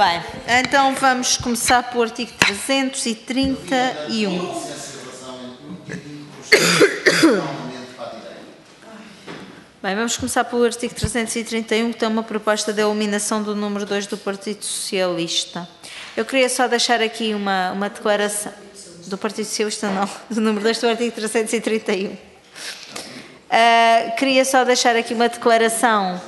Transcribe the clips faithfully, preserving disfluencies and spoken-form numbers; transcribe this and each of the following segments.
Bem, então vamos começar pelo artigo trezentos e trinta e um. Bem, vamos começar pelo artigo trezentos e trinta e um, que tem uma proposta de eliminação do número dois do Partido Socialista. Eu queria só deixar aqui uma, uma declaração do Partido Socialista, não, do número dois do artigo trezentos e trinta e um. Uh, queria só deixar aqui uma declaração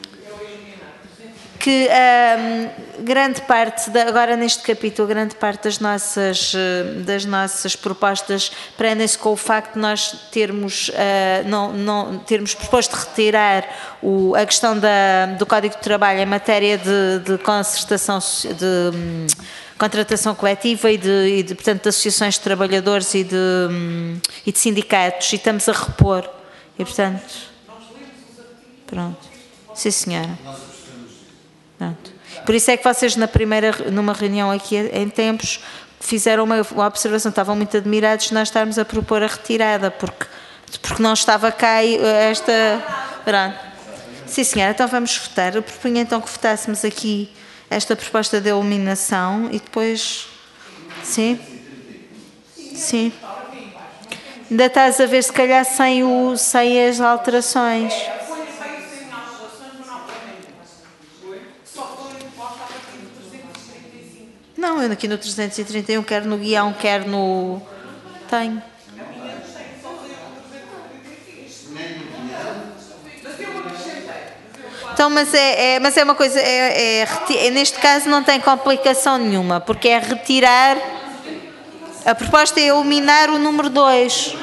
que um, grande parte, de, agora neste capítulo, grande parte das nossas, das nossas propostas prendem-se com o facto de nós termos, uh, não, não, termos proposto retirar o, a questão da, do Código de Trabalho em matéria de, de concertação, de um, contratação coletiva e de, e de, portanto, de associações de trabalhadores e de, um, e de sindicatos, e estamos a repor. E, portanto, pronto. Sim, senhora. Pronto. Por isso é que vocês na primeira, numa reunião aqui em tempos, fizeram uma, uma observação, estavam muito admirados de nós estarmos a propor a retirada, porque, porque não estava cá esta... Pronto. Sim, senhora, então vamos votar. Eu propunha então que votássemos aqui esta proposta de eliminação e depois... Sim? Sim. Ainda estás a ver, se calhar, sem, o, sem as alterações. Não, eu aqui no trezentos e trinta e um, quer no guião, quer no... Tenho. Então, mas é, é, mas é uma coisa, é, é, é, neste caso não tem complicação nenhuma, porque é retirar, a proposta é eliminar o número dois.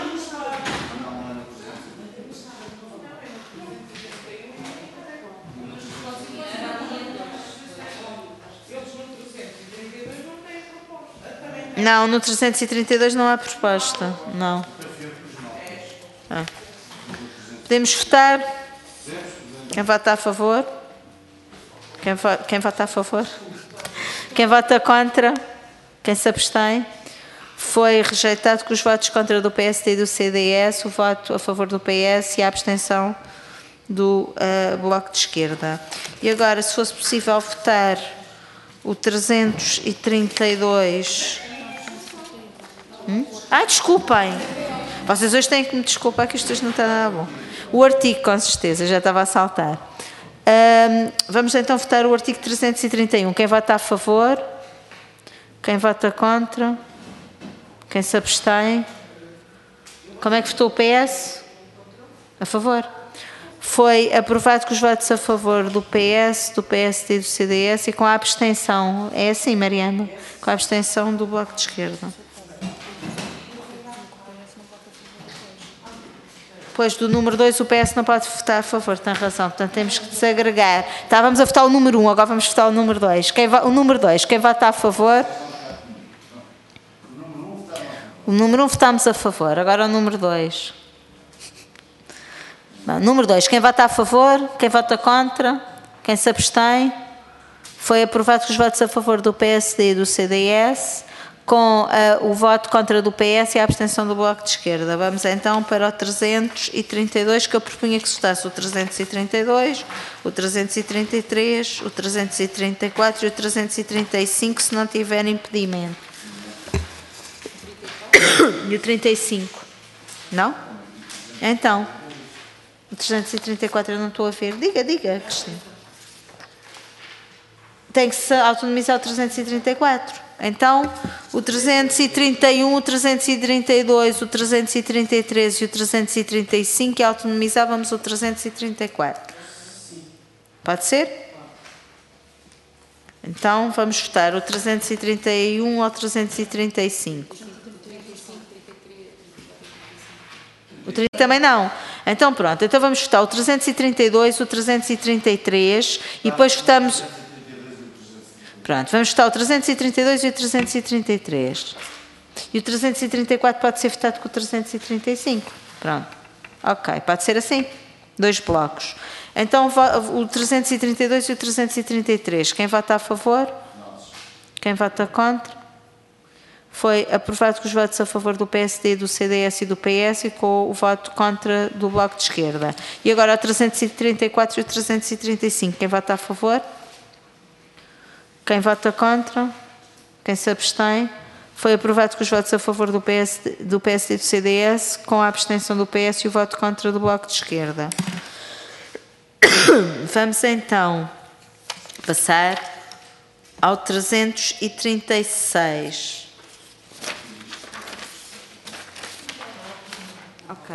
Não, no trezentos e trinta e dois não há proposta, não. Ah. Podemos votar? Quem vota a favor? Quem, vo quem vota a favor? Quem vota contra? Quem se abstém? Foi rejeitado com os votos contra do P S D e do C D S, o voto a favor do P S e a abstenção do uh, Bloco de Esquerda. E agora, se fosse possível votar o trezentos e trinta e dois... Hum? Ah, desculpem. Vocês hoje têm que me desculpar que isto hoje não está nada bom. O artigo, com certeza, já estava a saltar. Um, vamos então votar o artigo trezentos e trinta e um. Quem vota a favor? Quem vota contra? Quem se abstém? Como é que votou o P S? A favor. Foi aprovado com os votos a favor do P S, do P S D e do C D S e com a abstenção. É assim, Mariana? Com a abstenção do Bloco de Esquerda. Pois, do número dois o P S não pode votar a favor, tem razão, portanto temos que desagregar. Estávamos a votar o número um, agora vamos votar o número dois. Quem o número dois, quem vota a favor? O número um votamos a favor, agora o número dois. Bom, número dois, quem vota a favor? Quem vota contra? Quem se abstém? Foi aprovado com os votos a favor do P S D e do C D S, com uh, o voto contra do P S e a abstenção do Bloco de Esquerda. Vamos então para o trezentos e trinta e dois, que eu propunha que se votasse o trezentos e trinta e dois, o trezentos e trinta e três, o trezentos e trinta e quatro e o trezentos e trinta e cinco, se não tiver impedimento. E o trinta e cinco? Não? Então, o trezentos e trinta e quatro eu não estou a ver. Diga, diga, Cristina. Tem que se autonomizar o trezentos e trinta e quatro. Então, o trezentos e trinta e um, o trezentos e trinta e dois, o trezentos e trinta e três e o trezentos e trinta e cinco, e autonomizávamos o trezentos e trinta e quatro. Pode ser? Então, vamos votar o trezentos e trinta e um ao trezentos e trinta e cinco. O trinta também não. Então, pronto. Então, vamos votar o trezentos e trinta e dois, o trezentos e trinta e três, e depois votamos... Pronto, vamos votar o trezentos e trinta e dois e o trezentos e trinta e três. E o trezentos e trinta e quatro pode ser votado com o trezentos e trinta e cinco. Pronto. Ok, pode ser assim. Dois blocos. Então, o trezentos e trinta e dois e o trezentos e trinta e três. Quem vota a favor? Quem vota contra? Foi aprovado com os votos a favor do P S D, do C D S e do P S e com o voto contra do Bloco de Esquerda. E agora o trezentos e trinta e quatro e o trezentos e trinta e cinco. Quem vota a favor? Quem vota contra? Quem se abstém? Foi aprovado com os votos a favor do P S D, do P S D e do C D S, com a abstenção do P S e o voto contra do Bloco de Esquerda. Vamos então passar ao trezentos e trinta e seis. Ok.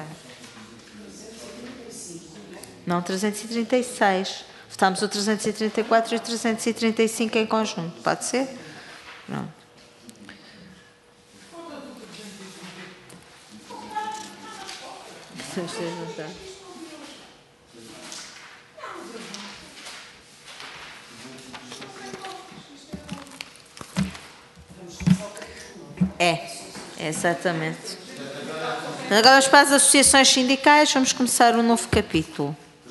Não, trezentos e trinta e seis. Votamos o trezentos e trinta e quatro e o trezentos e trinta e cinco em conjunto. Pode ser? Pronto. É, exatamente. Agora vamos para as associações sindicais, vamos começar um novo capítulo.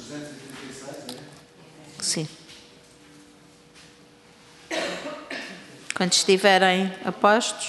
Sim. Quando estiverem apostos.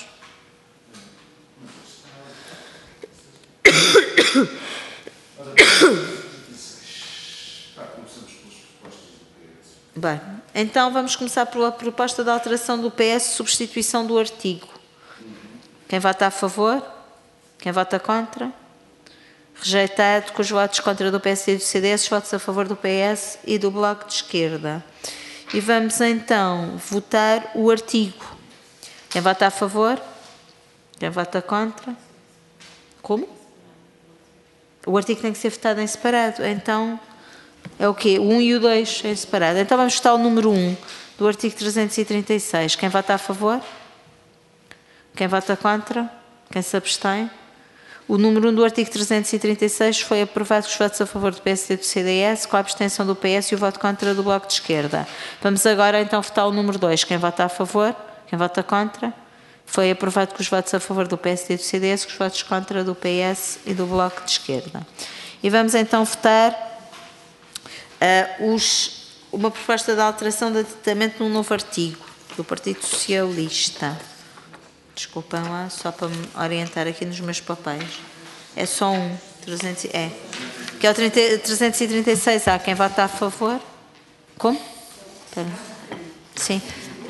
Bem, então vamos começar pela proposta de alteração do P S, substituição do artigo. Quem vota a favor? Quem vota contra? Rejeitado com os votos contra do P S D e do C D S, os votos a favor do P S e do Bloco de Esquerda. E vamos então votar o artigo. Quem vota a favor? Quem vota contra? Como? O artigo tem que ser votado em separado. Então, é o quê? O um e o dois em separado. Então vamos votar o número um do artigo trezentos e trinta e seis. Quem vota a favor? Quem vota contra? Quem se abstém? O número um do artigo trezentos e trinta e seis foi aprovado com os votos a favor do P S D e do C D S, com a abstenção do P S e o voto contra do Bloco de Esquerda. Vamos agora então votar o número dois. Quem vota a favor? Quem vota contra? Foi aprovado com os votos a favor do P S D e do C D S, com os votos contra do P S e do Bloco de Esquerda. E vamos então votar uh, os, uma proposta de alteração de aditamento num novo artigo do Partido Socialista. Desculpem lá, só para me orientar aqui nos meus papéis. É só um. trezentos, é. Que é o trezentos e trinta e seis. Há quem vota a favor? Como? Espera. Sim.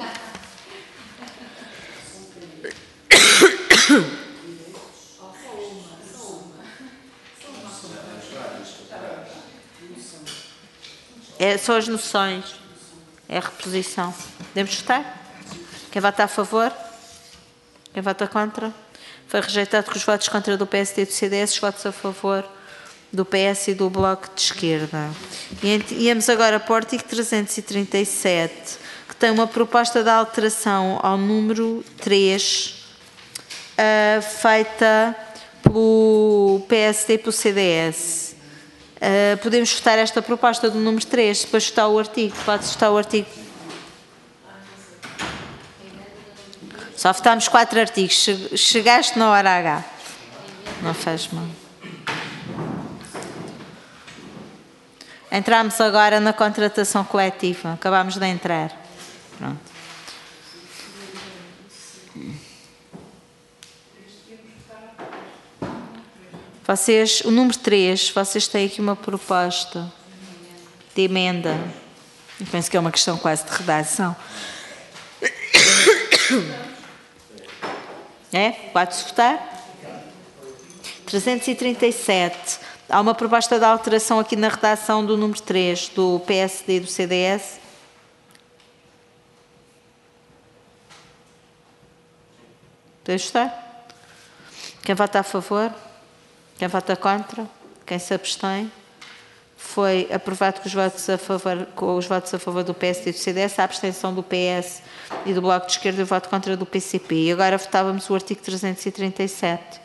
É, são as noções. É a reposição. Podemos votar? Quem vota a favor? Quem vota contra? Foi rejeitado com os votos contra do P S D e do C D S, os votos a favor do P S e do Bloco de Esquerda. E íamos agora para o artigo trezentos e trinta e sete, que tem uma proposta de alteração ao número três, uh, feita pelo P S D e pelo C D S. Uh, podemos votar esta proposta do número três, depois votar o artigo. Pode-se votar o artigo. Só votámos quatro artigos. Chegaste na hora H. Não faz mal. Entramos agora na contratação coletiva. Acabámos de entrar. Pronto. Vocês, o número três, vocês têm aqui uma proposta de emenda. Eu penso que é uma questão quase de redação. É? Pode-se votar? trezentos e trinta e sete. Há uma proposta de alteração aqui na redação do número três, do P S D e do C D S. Podemos votar? Quem vota a favor? Quem vota contra? Quem se abstém? Foi aprovado com os votos a favor, com os votos a favor do P S D e do C D S, a abstenção do P S e do Bloco de Esquerda e o voto contra do P C P. E agora votávamos o artigo trezentos e trinta e sete.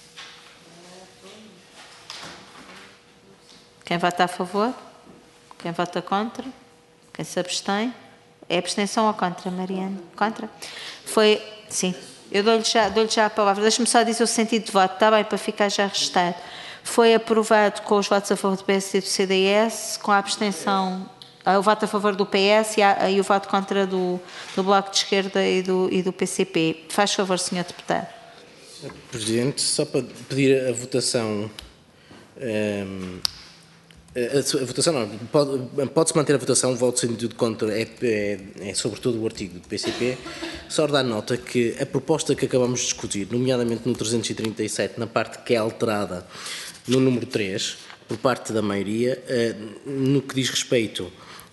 Quem vota a favor? Quem vota contra? Quem se abstém? É abstenção ou contra, Mariana? Contra? Foi, sim. Eu dou-lhe já, dou-lhe já a palavra. Deixa-me só dizer o sentido de voto, está bem, para ficar já registado. Foi aprovado com os votos a favor do P S D e do C D S, com a abstenção, o voto a favor do P S e, a, e o voto contra do, do Bloco de Esquerda e do, e do P C P. Faz favor, senhor Deputado. senhor Presidente, só para pedir a votação um, A, a votação não, pode, pode-se manter a votação, o voto sentido contra é, é, é sobretudo o artigo do P C P, só dar nota que a proposta que acabamos de discutir, nomeadamente no trezentos e trinta e sete, na parte que é alterada no número três, por parte da maioria, no que diz respeito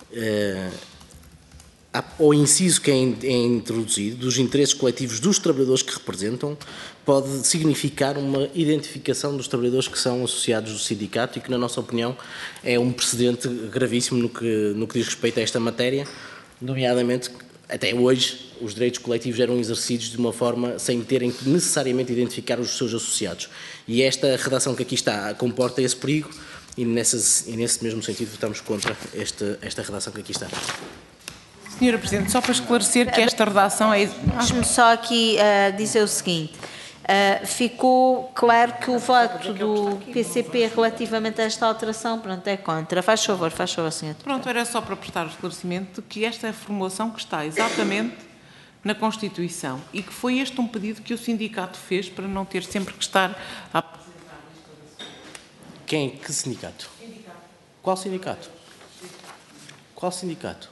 ao inciso que é introduzido, dos interesses coletivos dos trabalhadores que representam, pode significar uma identificação dos trabalhadores que são associados do sindicato e que, na nossa opinião, é um precedente gravíssimo no que, no que diz respeito a esta matéria, nomeadamente, até hoje, os direitos coletivos eram exercidos de uma forma sem terem que necessariamente identificar os seus associados. E esta redação que aqui está comporta esse perigo e, nessas, e nesse mesmo sentido, votamos contra esta, esta redação que aqui está. Senhora Presidente, só para esclarecer que esta redação é... Deixe-me só aqui uh, dizer o seguinte. Uh, ficou claro que o voto do P C P relativamente a esta alteração, pronto, é contra. Faz favor, faz favor, senhor. Pronto, era só para prestar o esclarecimento de que esta é a formulação que está exatamente na Constituição e que foi este um pedido que o sindicato fez para não ter sempre que estar a apresentar. Quem? Que sindicato? Sindicato. Qual sindicato? Qual sindicato?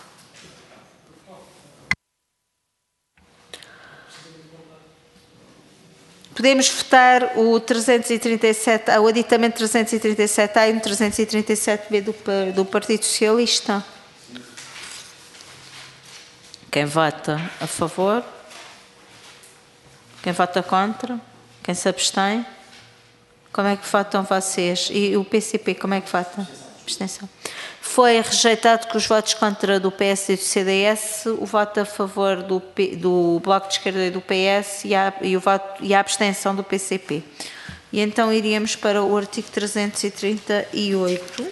Podemos votar o trezentos e trinta e sete, o aditamento trezentos e trinta e sete A e o trezentos e trinta e sete B do, do Partido Socialista. Quem vota a favor? Quem vota contra? Quem se abstém? Como é que votam vocês? E o P C P, como é que vota? Abstenção. Foi rejeitado com os votos contra do P S e do C D S, o voto a favor do, P, do Bloco de Esquerda e do P S e a, e, o voto, e a abstenção do P C P. E então iríamos para o artigo trezentos e trinta e oito,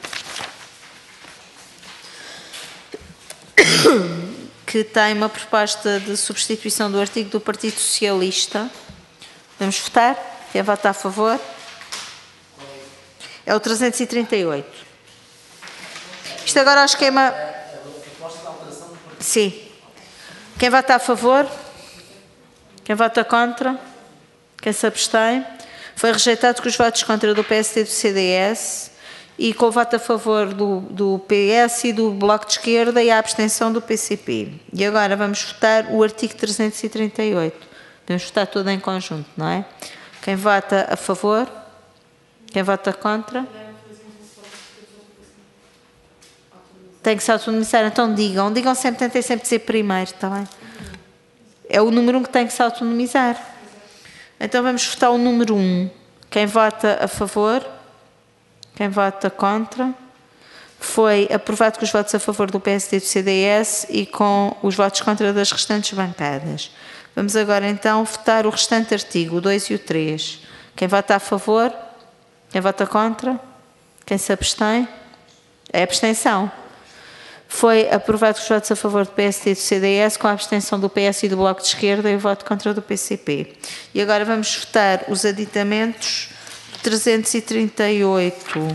que tem uma proposta de substituição do artigo do Partido Socialista. Vamos votar? Quem vota a favor? É o trezentos e trinta e oito. Isto agora é o esquema... Sim. Quem vota a favor? Quem vota contra? Quem se abstém? Foi rejeitado com os votos contra do P S D e do C D S e com o voto a favor do, do P S e do Bloco de Esquerda e a abstenção do P C P. E agora vamos votar o artigo trezentos e trinta e oito. Vamos votar tudo em conjunto, não é? Quem vota a favor? Quem vota contra? Tem que se autonomizar, então digam. Digam sempre, tentem sempre dizer primeiro, está bem? É o número um que tem que se autonomizar. Então vamos votar o número um. Quem vota a favor? Quem vota contra? Foi aprovado com os votos a favor do P S D e do C D S e com os votos contra das restantes bancadas. Vamos agora então votar o restante artigo, o dois e o três. Quem vota a favor? Quem vota contra? Quem se abstém? É abstenção. Foi aprovado com os votos a favor do P S D e do C D S, com a abstenção do P S e do Bloco de Esquerda e o voto contra do P C P. E agora vamos votar os aditamentos do trezentos e trinta e oito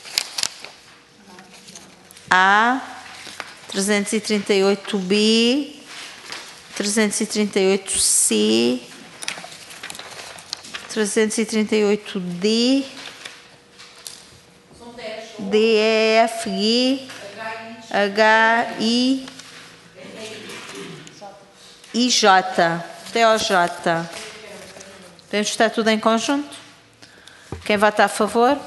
A, trezentos e trinta e oito B, trezentos e trinta e oito C, trezentos e trinta e oito D, D, E, F, G, H, I e J, até ao J. Podemos votar tudo em conjunto? Quem vota a favor?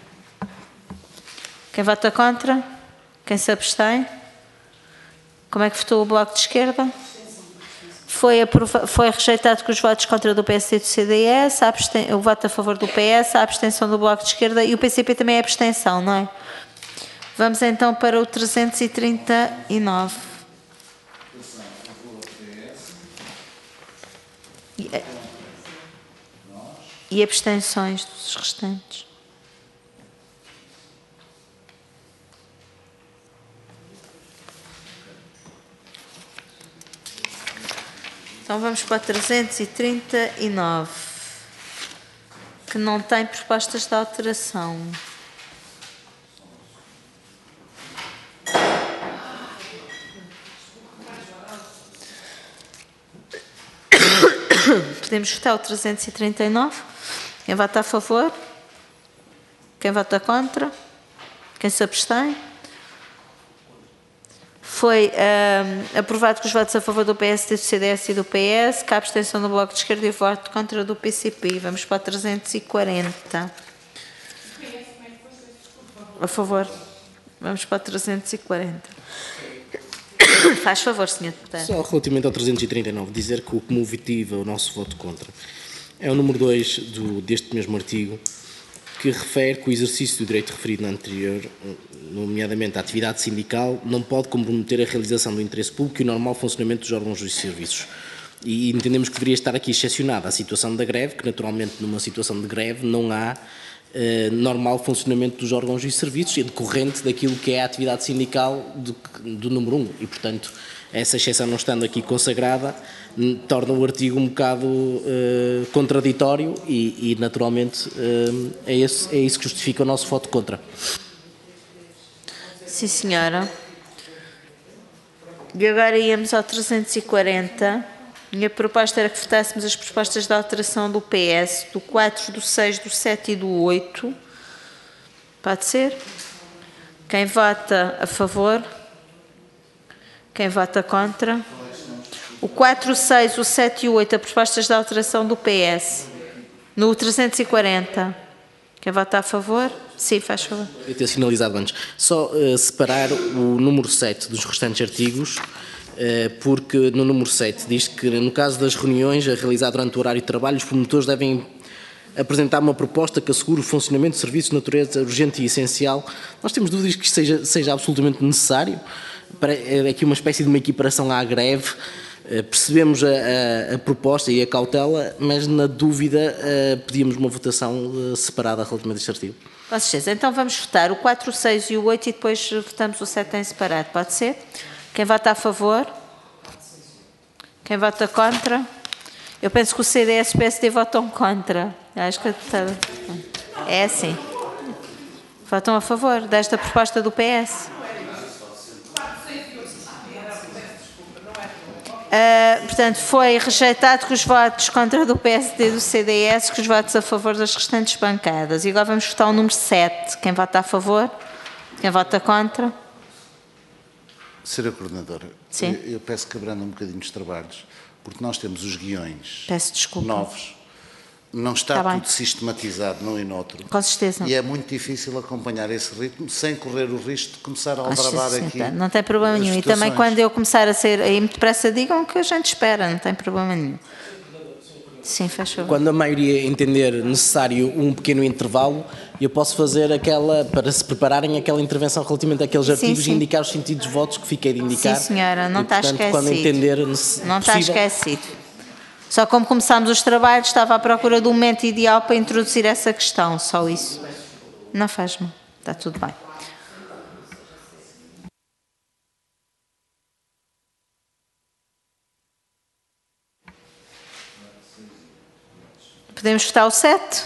Quem vota contra? Quem se abstém? Como é que votou o Bloco de Esquerda? Foi, foi rejeitado com os votos contra do P S D e do C D S, a absten... o voto a favor do P S, a abstenção do Bloco de Esquerda e o P C P também é abstenção, não é? Vamos então para o trezentos e trinta e nove. E, e abstenções dos restantes. Então vamos para trezentos e trinta e nove, que não tem propostas de alteração. Podemos votar o trezentos e trinta e nove. Quem vota a favor? Quem vota contra? Quem se abstém? Foi uh, aprovado com os votos a favor do P S D, do C D S e do P S, com a abstenção do Bloco de Esquerda e o voto contra do P C P. Vamos para trezentos e quarenta. A favor. Vamos para trezentos e quarenta. Faz favor, senhor Deputado. Só relativamente ao trezentos e trinta e nove, dizer que o que motiva o nosso voto contra é o número dois do, deste mesmo artigo, que refere que o exercício do direito referido na anterior, nomeadamente a atividade sindical, não pode comprometer a realização do interesse público e o normal funcionamento dos órgãos e serviços. E entendemos que deveria estar aqui excepcionada a situação da greve, que naturalmente numa situação de greve não há eh, normal funcionamento dos órgãos e serviços e decorrente daquilo que é a atividade sindical do, do número um. E, portanto, essa exceção não estando aqui consagrada, torna o artigo um bocado uh, contraditório e, e naturalmente, uh, é, esse, é isso que justifica o nosso voto contra. Sim, senhora. E agora íamos ao trezentos e quarenta. Minha proposta era que votássemos as propostas de alteração do P S, do quatro, do seis, do sete e do oito. Pode ser? Quem vota a favor? Quem vota contra? O quatro, o seis, o sete e o oito, as propostas de alteração do P S. No trezentos e quarenta. Quem vota a favor? Sim, faz favor. Eu ter sinalizado antes. Só uh, separar o número sete dos restantes artigos, uh, porque no número sete diz que, no caso das reuniões a realizar durante o horário de trabalho, os promotores devem apresentar uma proposta que assegure o funcionamento de serviços de natureza urgente e essencial. Nós temos dúvidas que isto seja, seja absolutamente necessário. É aqui uma espécie de uma equiparação à greve. Percebemos a, a, a proposta e a cautela, mas na dúvida pedíamos uma votação separada relativamente a este artigo. Com certeza. Então vamos votar o quatro, o seis e o oito e depois votamos o sete em separado. Pode ser? Quem vota a favor? Quem vota contra? Eu penso que o C D S e o P S D votam contra. Acho que é assim. Votam a favor desta proposta do P S. Uh, portanto, foi rejeitado com os votos contra do P S D e do C D S, com os votos a favor das restantes bancadas. E agora vamos votar o número sete. Quem vota a favor? Quem vota contra? Senhora Coordenadora, Sim. Eu, eu peço que abranda um bocadinho os trabalhos, porque nós temos os guiões Peço desculpa. novos. Não está Tá tudo bem. sistematizado num e noutro. Com certeza. E é muito difícil acompanhar esse ritmo sem correr o risco de começar a Com aldrabar certeza, aqui. sim, não tem problema as nenhum. E também situações. quando eu começar a ser aí muito depressa, digam que a gente espera, não tem problema nenhum. Sim, faz favor. Quando a maioria entender necessário um pequeno intervalo, eu posso fazer aquela, para se prepararem aquela intervenção relativamente àqueles Sim, artigos sim. e indicar os sentidos de votos que fiquei de indicar. Sim, senhora, não E, está portanto, esquecido. quando entender nece- Não está possível, esquecido. Só como começámos os trabalhos, estava à procura do momento ideal para introduzir essa questão, só isso. Não faz mal, está tudo bem. Podemos votar o sete?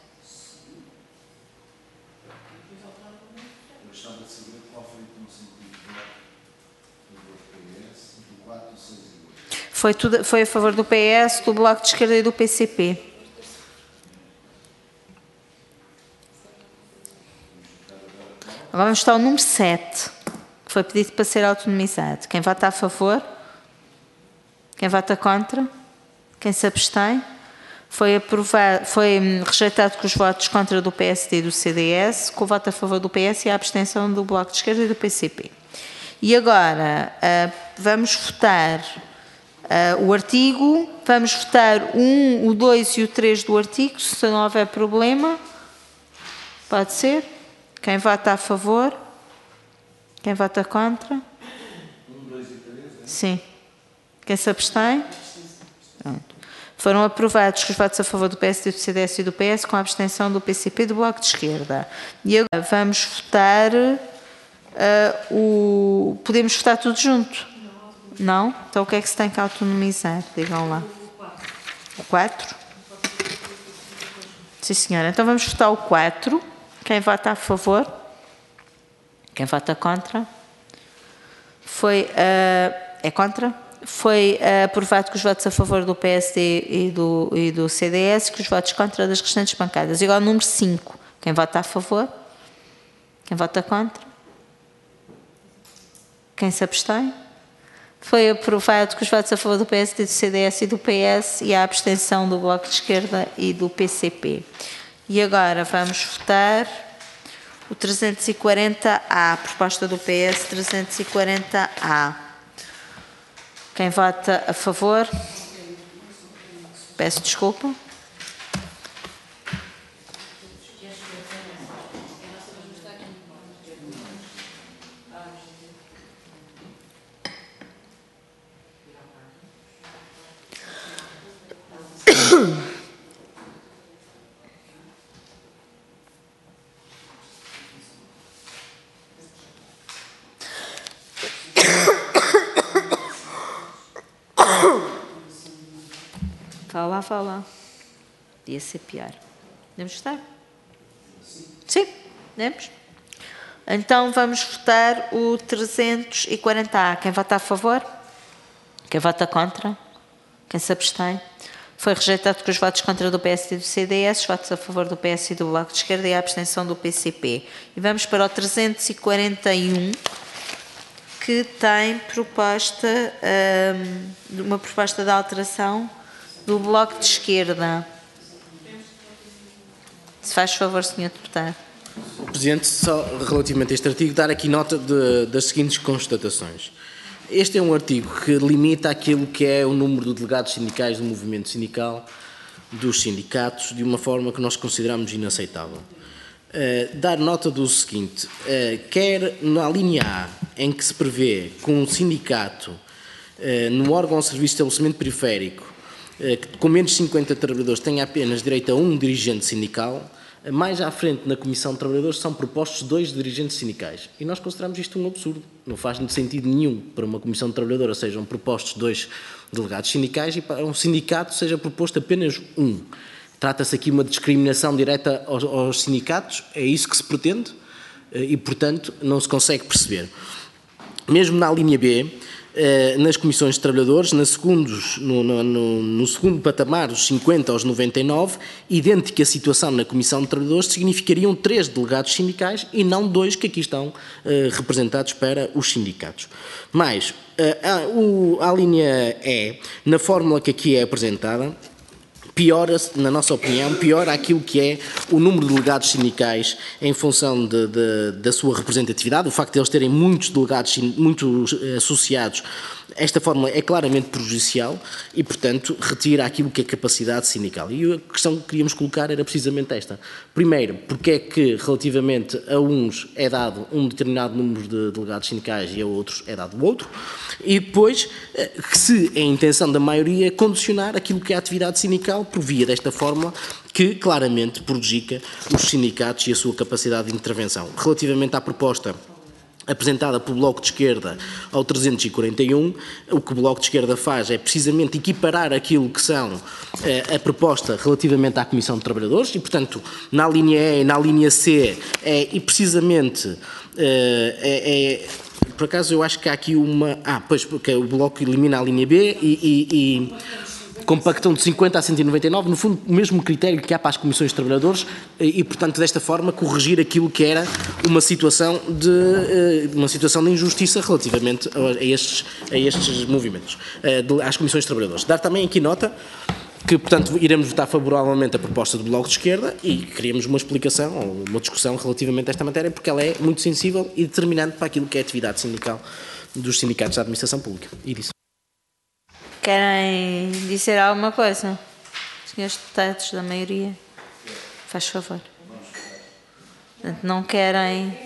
Foi, tudo, foi a favor do P S, do Bloco de Esquerda e do P C P. Agora vamos votar o número sete, que foi pedido para ser autonomizado. Quem vota a favor? Quem vota contra? Quem se abstém? Foi, aprovado, foi rejeitado com os votos contra do P S D e do C D S, com o voto a favor do P S e a abstenção do Bloco de Esquerda e do P C P. E agora uh, vamos votar uh, o artigo, vamos votar o um, o dois e o três do artigo, se não houver problema. Pode ser? Quem vota a favor? Quem vota contra? um, dois e três? Sim. Quem se abstém? Pronto. Foram aprovados com os votos a favor do P S D, do C D S e do P S, com a abstenção do P C P e do Bloco de Esquerda. E agora vamos votar uh, o... Podemos votar tudo junto? Não? Então o que é que se tem que autonomizar? Digam lá. O quatro? Sim, senhora. Então vamos votar o quatro. Quem vota a favor? Quem vota contra? Foi... Uh, é contra? Foi uh, aprovado com os votos a favor do P S D e do, e do C D S, com os votos contra das restantes bancadas. Igual ao número cinco. Quem vota a favor? Quem vota contra? Quem se abstém? Foi aprovado com os votos a favor do P S D, do C D S e do P S e a abstenção do Bloco de Esquerda e do P C P. E agora vamos votar o trezentos e quarenta A, proposta do P S trezentos e quarenta A. Quem vota a favor? Peço desculpa. Fala, fala. Podia ser pior. Podemos votar? Sim, podemos. Então vamos votar o trezentos e quarenta A. Quem vota a favor? Quem vota contra? Quem se abstém? Foi rejeitado com os votos contra do P S e do C D S, os votos a favor do P S e do Bloco de Esquerda e a abstenção do P C P. E vamos para o trezentos e quarenta e um, que tem proposta, hum, uma proposta de alteração do Bloco de Esquerda. Se faz favor, senhor Deputado. Presidente, só relativamente a este artigo, dar aqui nota de, das seguintes constatações. Este é um artigo que limita aquilo que é o número de delegados sindicais do movimento sindical, dos sindicatos, de uma forma que nós consideramos inaceitável. Uh, dar nota do seguinte, uh, quer na linha A, em que se prevê que um sindicato, uh, no órgão ou serviço de estabelecimento periférico, uh, com menos de cinquenta trabalhadores, tenha apenas direito a um dirigente sindical, mais à frente, na Comissão de Trabalhadores, são propostos dois dirigentes sindicais. E nós consideramos isto um absurdo. Não faz sentido nenhum para uma Comissão de Trabalhadores sejam propostos dois delegados sindicais e para um sindicato seja proposto apenas um. Trata-se aqui de uma discriminação direta aos, aos sindicatos, é isso que se pretende e, portanto, não se consegue perceber. Mesmo na linha B, nas comissões de trabalhadores, na segundos, no, no, no segundo patamar, os cinquenta aos noventa e nove, idêntica situação na comissão de trabalhadores, significariam três delegados sindicais e não dois que aqui estão uh, representados para os sindicatos. Mais, uh, a, a linha E, na fórmula que aqui é apresentada, piora, na nossa opinião, piora aquilo que é o número de delegados sindicais em função de, de, da sua representatividade, o facto de eles terem muitos delegados, muitos associados. Esta fórmula é claramente prejudicial e, portanto, retira aquilo que é capacidade sindical. E a questão que queríamos colocar era precisamente esta. Primeiro, porque é que relativamente a uns é dado um determinado número de delegados sindicais e a outros é dado outro. E depois, que se é a intenção da maioria condicionar aquilo que é a atividade sindical por via desta fórmula que claramente prejudica os sindicatos e a sua capacidade de intervenção. Relativamente à proposta apresentada pelo Bloco de Esquerda ao trezentos e quarenta e um, o que o Bloco de Esquerda faz é precisamente equiparar aquilo que são eh, a proposta relativamente à Comissão de Trabalhadores e, portanto, na linha E e na linha C é e precisamente eh, é, é, por acaso eu acho que há aqui uma, ah, pois, porque o Bloco elimina a linha B e, e, e compactam de cinquenta a cento e noventa e nove, no fundo o mesmo critério que há para as comissões de trabalhadores e, portanto, desta forma corrigir aquilo que era uma situação de, uma situação de injustiça relativamente a estes, a estes movimentos, às comissões de trabalhadores. Dar também aqui nota que, portanto, iremos votar favoravelmente a proposta do Bloco de Esquerda e queríamos uma explicação ou uma discussão relativamente a esta matéria porque ela é muito sensível e determinante para aquilo que é a atividade sindical dos sindicatos da administração pública. E disso. Querem dizer alguma coisa? Senhores deputados da maioria, faz favor. Portanto, não querem...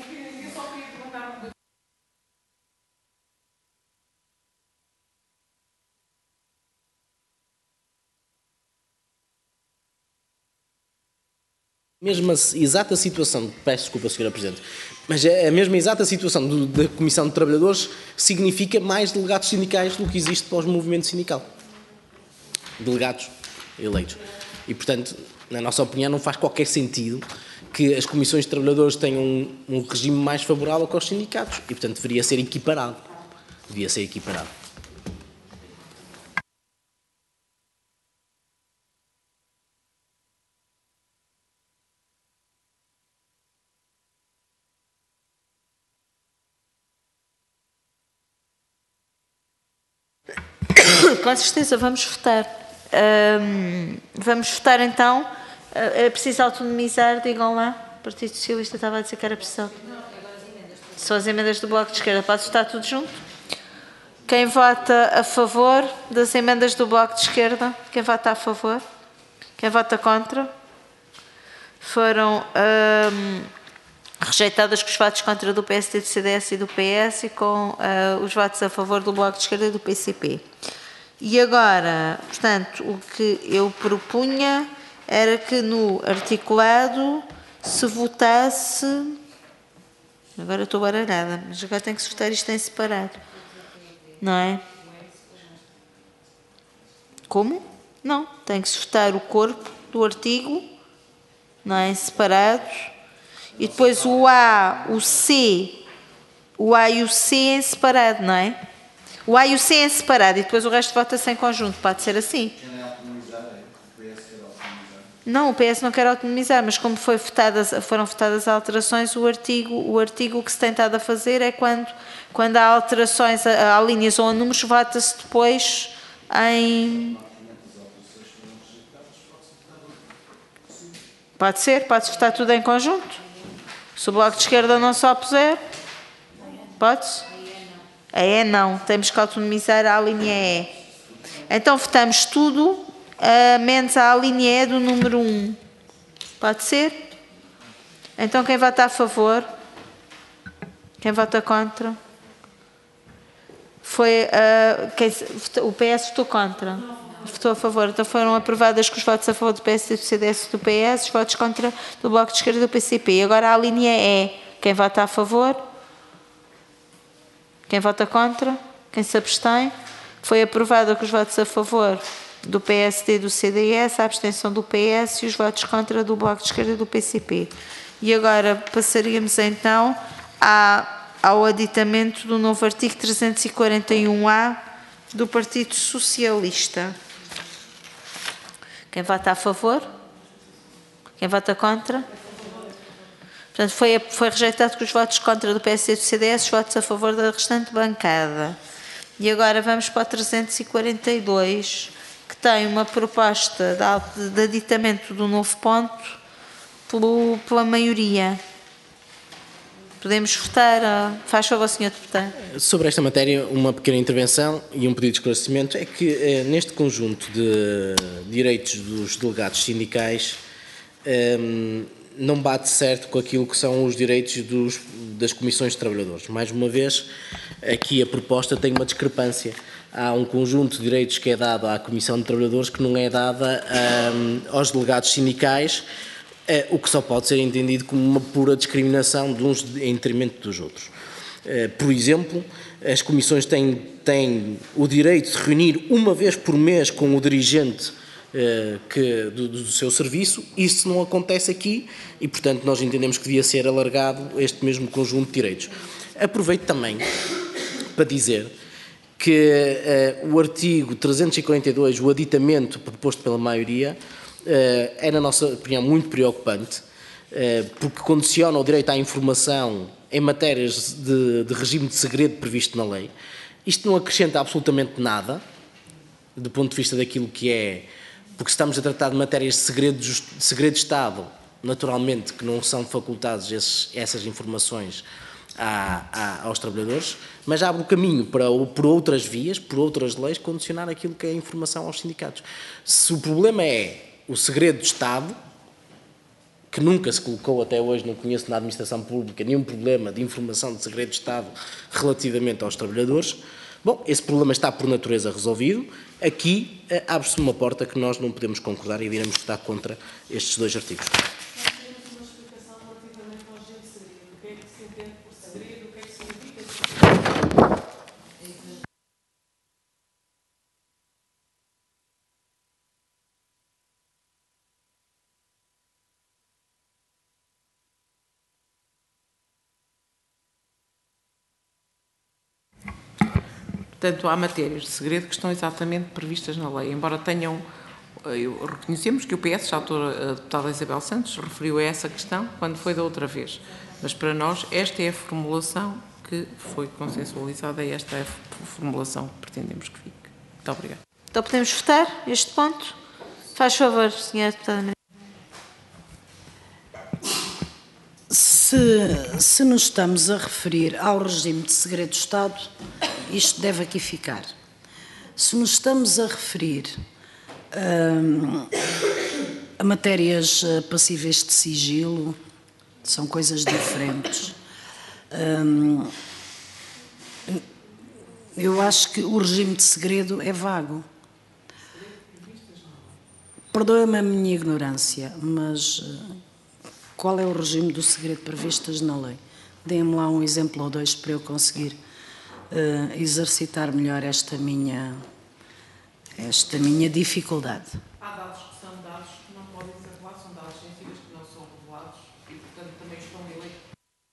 Mesma exata situação, peço desculpa, senhora Presidente, mas a mesma exata situação do, da Comissão de Trabalhadores significa mais delegados sindicais do que existe para os movimentos sindical. Delegados eleitos. E, portanto, na nossa opinião, não faz qualquer sentido que as comissões de trabalhadores tenham um, um regime mais favorável que os sindicatos. E, portanto, deveria ser equiparado. Devia ser equiparado. Com certeza, vamos votar. Hum, vamos votar então. É preciso autonomizar, digam lá. O Partido Socialista estava a dizer que era preciso. São as emendas do Bloco de Esquerda. Pode votar tudo junto? Quem vota a favor das emendas do Bloco de Esquerda? Quem vota a favor? Quem vota contra? Foram hum, rejeitadas com os votos contra do P S D, do C D S e do P S e com uh, os votos a favor do Bloco de Esquerda e do P C P. E agora, portanto, o que eu propunha era que no articulado se votasse... Agora estou baralhada, mas agora tem que se votar isto em separado. Não é? Como? Não, tem que se votar o corpo do artigo, não é? Em separados. E depois o A, o C, o A e o C em separado, não é? O A e o C em separado e depois o resto vota-se em conjunto. Pode ser assim? Não, o P S não quer autonomizar, mas como foi votadas, foram votadas alterações, o artigo, o artigo que se tem estado a fazer é quando, quando há alterações a, a linhas ou a números, vota-se depois em... Pode ser? Pode-se votar tudo em conjunto? Se o Bloco de Esquerda não se opuser, pode-se? A E não, temos que autonomizar a linha E. Então votamos tudo, uh, menos a linha E do número um. Pode ser? Então quem vota a favor? Quem vota contra? Foi, uh, quem, o P S votou contra. Votou a favor. Então foram aprovadas com os votos a favor do P S, do C D S e do P S, os votos contra do Bloco de Esquerda e do P C P. E agora a linha E. Quem vota a favor? Quem vota contra? Quem se abstém? Foi aprovada com os votos a favor do P S D e do C D S, a abstenção do P S e os votos contra do Bloco de Esquerda e do P C P. E agora passaríamos então à, ao aditamento do novo artigo trezentos e quarenta e um A do Partido Socialista. Quem vota a favor? Quem vota contra? Portanto, foi, foi rejeitado com os votos contra do P S D e do C D S, os votos a favor da restante bancada. E agora vamos para o trezentos e quarenta e dois, que tem uma proposta de, de aditamento do novo ponto pelo, pela maioria. Podemos votar? Faz favor, senhor Deputado. Sobre esta matéria, uma pequena intervenção e um pedido de esclarecimento é que eh, neste conjunto de direitos dos delegados sindicais eh, não bate certo com aquilo que são os direitos dos, das comissões de trabalhadores. Mais uma vez, aqui a proposta tem uma discrepância. Há um conjunto de direitos que é dado à Comissão de Trabalhadores que não é dada um, aos delegados sindicais, uh, o que só pode ser entendido como uma pura discriminação de uns em detrimento dos outros. Uh, por exemplo, as comissões têm, têm o direito de reunir uma vez por mês com o dirigente Que, do, do seu serviço. Isso não acontece aqui e, portanto, nós entendemos que devia ser alargado este mesmo conjunto de direitos. Aproveito também para dizer que uh, o artigo trezentos e quarenta e dois, o aditamento proposto pela maioria, uh, é, na nossa opinião, muito preocupante, uh, porque condiciona o direito à informação em matérias de, de regime de segredo previsto na lei. Isto não acrescenta absolutamente nada, do ponto de vista daquilo que é, porque estamos a tratar de matérias de segredo de, segredo de Estado, naturalmente que não são facultadas esses, essas informações a, a, aos trabalhadores, mas abre o caminho para, por outras vias, por outras leis, condicionar aquilo que é a informação aos sindicatos. Se o problema é o segredo de Estado, que nunca se colocou até hoje, não conheço na administração pública nenhum problema de informação de segredo de Estado relativamente aos trabalhadores, bom, esse problema está por natureza resolvido. Aqui eh, abre-se uma porta que nós não podemos concordar e iremos votar contra estes dois artigos. Portanto, há matérias de segredo que estão exatamente previstas na lei, embora tenham, eu, reconhecemos que o P S, já a deputada Isabel Santos, referiu a essa questão quando foi da outra vez, mas para nós esta é a formulação que foi consensualizada e esta é a formulação que pretendemos que fique. Muito obrigada. Então podemos votar este ponto? Faz favor, senhora Deputada Maria. Se, se nos estamos a referir ao regime de segredo de Estado, isto deve aqui ficar. Se nos estamos a referir hum, a matérias passíveis de sigilo, são coisas diferentes. Hum, eu acho que o regime de segredo é vago. Perdoa-me a minha ignorância, mas qual é o regime do segredo previstas na lei? Deem-me lá um exemplo ou dois para eu conseguir uh, exercitar melhor esta minha, esta minha dificuldade. Há dados que são dados que não podem ser revelados, são dados sensíveis que não são revelados e, portanto, também estão em lei.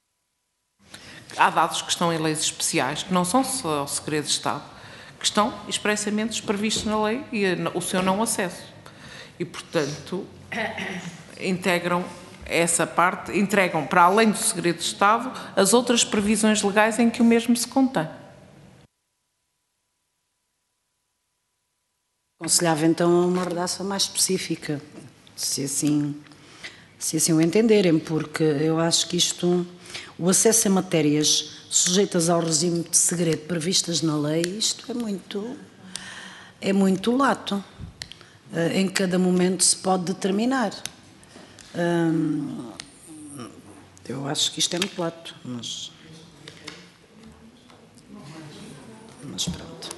Há dados que estão em leis especiais, que não são só segredo de Estado, que estão expressamente previstos na lei e o seu não acesso. E, portanto, integram essa parte, entregam, para além do segredo de Estado, as outras previsões legais em que o mesmo se contém. Aconselhava então uma redação mais específica, se assim, se assim o entenderem, porque eu acho que isto, o acesso a matérias sujeitas ao regime de segredo previstas na lei, isto é muito, é muito lato. Em cada momento se pode determinar. Hum, eu acho que isto é muito lato, mas, mas pronto.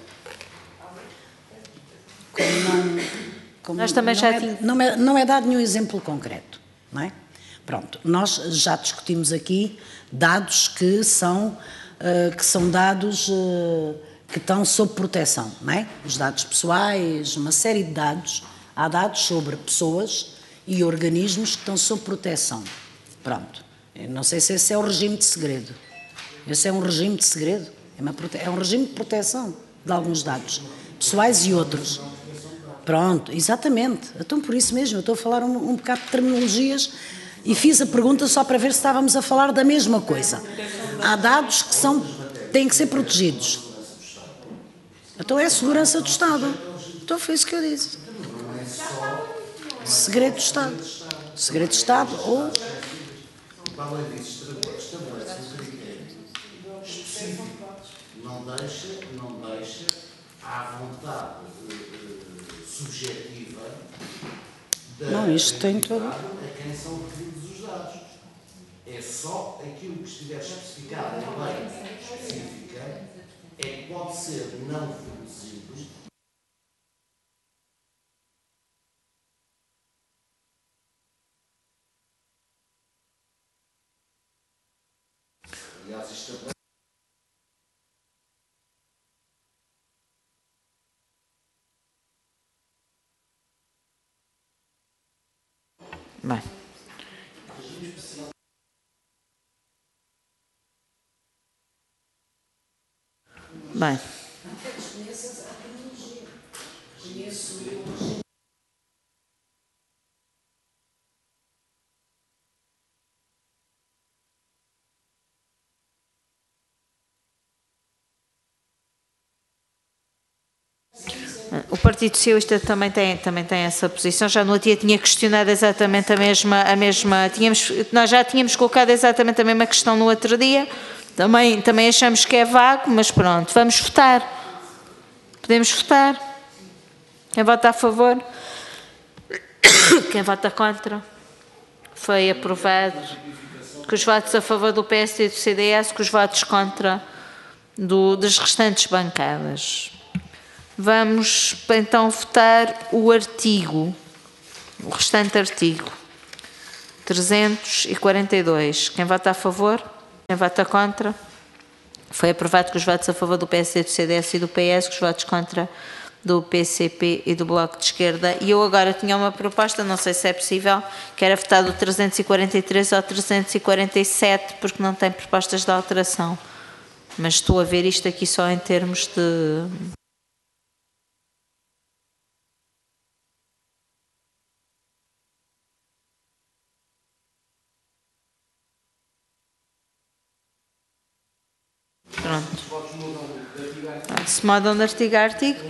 Como não, como Nós também não já é, tínhamos... não, é, não é dado nenhum exemplo concreto, não é? Pronto, nós já discutimos aqui dados que são, uh, que são dados uh, que estão sob proteção, não é? Os dados pessoais, uma série de dados. Há dados sobre pessoas e organismos que estão sob proteção. Pronto. Eu não sei se esse é o regime de segredo. Esse é um regime de segredo. É, uma prote... é um regime de proteção de alguns dados, pessoais e outros. Pronto, exatamente. Então, por isso mesmo, eu estou a falar um, um bocado de terminologias e fiz a pergunta só para ver se estávamos a falar da mesma coisa. Há dados que são, têm que ser protegidos. Então é a segurança do Estado. Então foi isso que eu disse. Segredo de Estado. Segredo de Estado ou... A lei diz, estabelece um critério específico. Não deixa, não deixa à vontade uh, subjetiva da Não, isto tem todo... a quem são referidos os dados. É só aquilo que estiver especificado em lei específica é que pode ser não fornecido. Aliás, isto é... Bem. Bem. O Partido Socialista também tem, também tem essa posição. Já no outro dia tinha questionado exatamente a mesma, a mesma tínhamos, nós já tínhamos colocado exatamente a mesma questão no outro dia. Também, também achamos que é vago, mas pronto, vamos votar. Podemos votar. Quem vota a favor? Quem vota contra? Foi aprovado. Com os votos a favor do P S e do C D S, com os votos contra do, das restantes bancadas. Vamos então votar o artigo, o restante artigo, trezentos e quarenta e dois. Quem vota a favor? Quem vota contra? Foi aprovado com os votos a favor do P S D, do C D S e do P S, com os votos contra do P C P e do Bloco de Esquerda. E eu agora tinha uma proposta, não sei se é possível, que era votar do trezentos e quarenta e três ao trezentos e quarenta e sete, porque não tem propostas de alteração. Mas estou a ver isto aqui só em termos de... Pronto. Se mudam de artigo a artigo.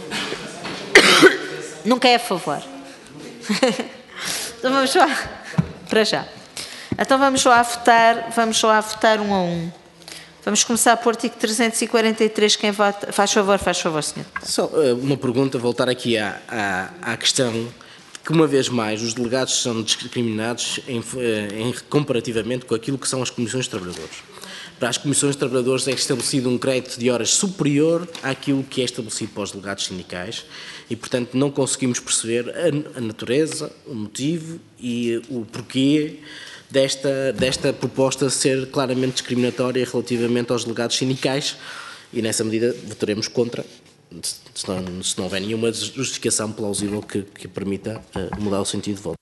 Nunca é a favor. Então vamos lá. Para já. Então vamos lá votar, vamos lá votar um a um. Vamos começar por artigo trezentos e quarenta e três. Quem vota? Faz favor, faz favor, senhor. Só uh, uma pergunta, voltar aqui à, à, à questão de que, uma vez mais, os delegados são discriminados em, em, comparativamente com aquilo que são as comissões de trabalhadores. Para as comissões de trabalhadores é estabelecido um crédito de horas superior àquilo que é estabelecido para os delegados sindicais e, portanto, não conseguimos perceber a, a natureza, o motivo e o porquê desta, desta proposta ser claramente discriminatória relativamente aos delegados sindicais e, nessa medida, votaremos contra, se não, se não houver nenhuma justificação plausível que, que permita uh, mudar o sentido de voto.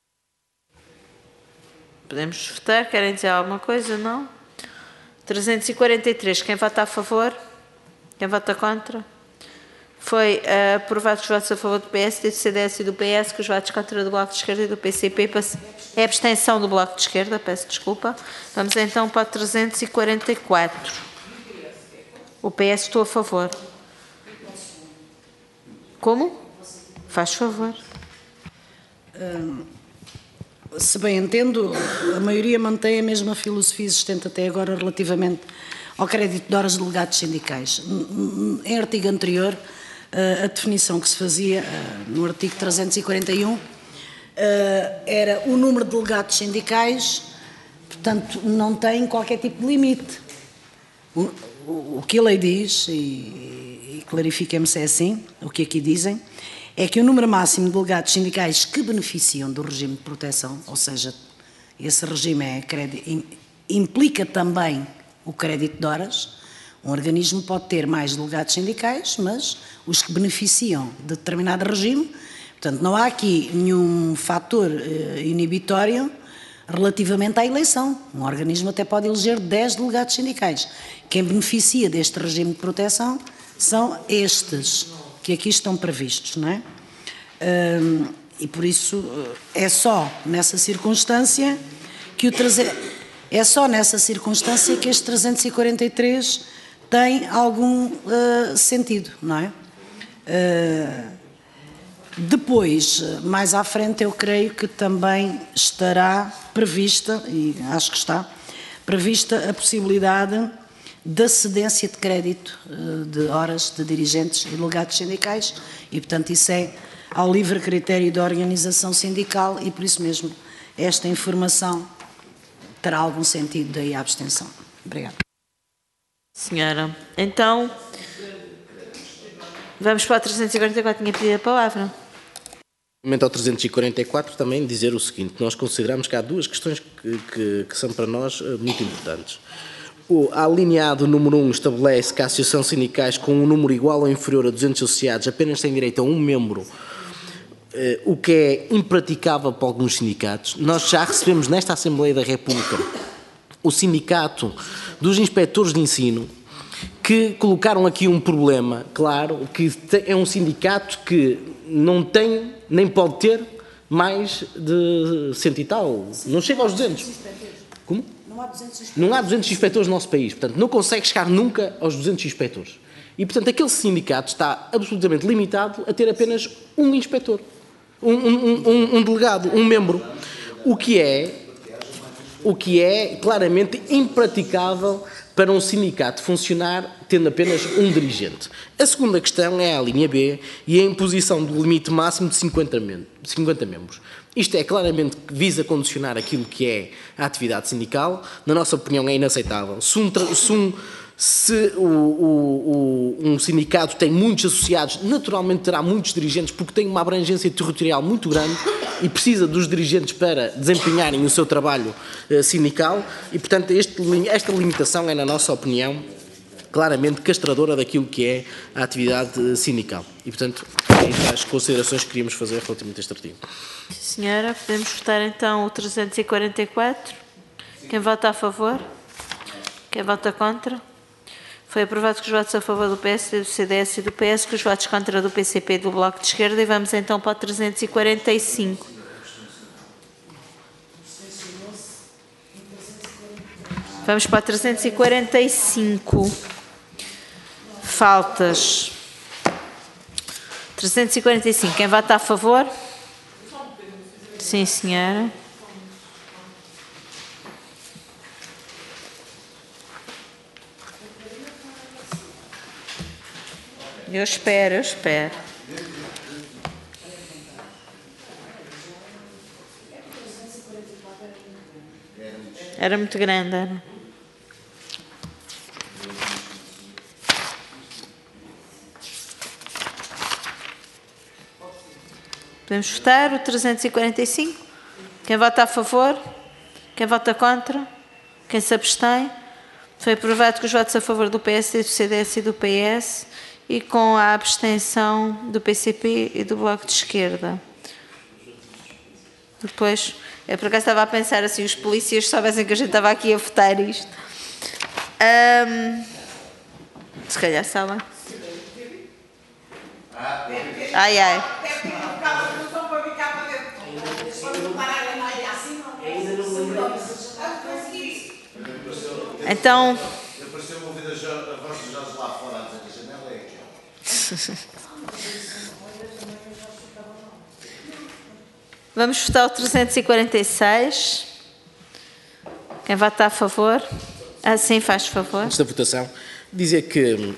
Podemos votar? Querem dizer alguma coisa? Não? trezentos e quarenta e três. Quem vota a favor? Quem vota contra? Foi uh, aprovado os votos a favor do P S, do C D S e do P S, que os votos contra do Bloco de Esquerda e do P C P. É a abstenção do Bloco de Esquerda, peço desculpa. Vamos então para o trezentos e quarenta e quatro. O P S estou a favor. Como? Faz favor. Hum, se bem entendo, a maioria mantém a mesma filosofia existente até agora relativamente ao crédito de horas de delegados sindicais. Em artigo anterior, a definição que se fazia no artigo trezentos e quarenta e um era o número de delegados sindicais, portanto, não tem qualquer tipo de limite. O, o, o que a lei diz, e, e clarifiquem-me se é assim, o que aqui dizem, é que o número máximo de delegados sindicais que beneficiam do regime de proteção, ou seja, esse regime é crédito, implica também o crédito de horas. Um organismo pode ter mais delegados sindicais, mas os que beneficiam de determinado regime, portanto, não há aqui nenhum fator eh, inibitório relativamente à eleição. Um organismo até pode eleger dez delegados sindicais. Quem beneficia deste regime de proteção são estes que aqui estão previstos, não é? Hum, e por isso é só nessa circunstância que o trazer, é só nessa circunstância que este trezentos e quarenta e três tem algum uh, sentido, não é? Uh, depois, mais à frente, eu creio que também estará prevista, e acho que está, prevista a possibilidade da cedência de crédito uh, de horas de dirigentes e delegados sindicais e, portanto, isso é ao livre critério da organização sindical e, por isso mesmo, esta informação terá algum sentido, daí a abstenção. Obrigada. Senhora, então, vamos para o trezentos e quarenta e quatro, tinha pedido a palavra. Relativamente ao trezentos e quarenta e quatro, também dizer o seguinte, nós consideramos que há duas questões que, que, que são para nós muito importantes. O alineado número um estabelece que a associação sindicais com um número igual ou inferior a duzentos associados apenas tem direito a um membro, eh, o que é impraticável para alguns sindicatos. Nós já recebemos nesta Assembleia da República o sindicato dos inspectores de ensino, que colocaram aqui um problema, claro, que é um sindicato que não tem, nem pode ter, mais de cento e tal, não chega aos duzentos. Como? Não há duzentos inspectores. Não há duzentos inspectores no nosso país, portanto, não consegue chegar nunca aos duzentos inspectores. E, portanto, aquele sindicato está absolutamente limitado a ter apenas um inspetor, um, um, um, um delegado, um membro, o que é, o que é claramente impraticável para um sindicato funcionar tendo apenas um dirigente. A segunda questão é a linha B e a imposição do limite máximo de cinquenta membros. Isto é claramente que visa condicionar aquilo que é a atividade sindical. Na nossa opinião é inaceitável. Se um, se um, se o, o, o, um sindicato tem muitos associados, naturalmente terá muitos dirigentes porque tem uma abrangência territorial muito grande e precisa dos dirigentes para desempenharem o seu trabalho uh, sindical e, portanto, este, esta limitação é, na nossa opinião, claramente castradora daquilo que é a atividade sindical. E, portanto, é as considerações que queríamos fazer relativamente a este artigo. Senhora, podemos votar então o trezentos e quarenta e quatro. Quem vota a favor? Quem vota contra? Foi aprovado com os votos a favor do P S, do C D S e do P S, com os votos contra do P C P e do Bloco de Esquerda. E vamos então para o trezentos e quarenta e cinco. Vamos para o trezentos e quarenta e cinco. faltas. trezentos e quarenta e cinco. Quem vota a favor? Sim, senhora. Eu espero, eu espero. Era muito grande, era. Podemos votar o trezentos e quarenta e cinco. Quem vota a favor? Quem vota contra? Quem se abstém? Foi aprovado com os votos a favor do P S D, do C D S e do P S e com a abstenção do P C P e do Bloco de Esquerda. Depois, eu por acaso estava a pensar assim, os polícias soubessem que a gente estava aqui a votar isto. Um, se calhar sabem. Ai, ai. Então. Apareceu uma ouvir a voz dos Jorge lá fora a dizer que a janela é aquela. Vamos votar o trezentos e quarenta e seis. Quem vota a favor? Assim faz favor. Antes da votação, dizer que uh,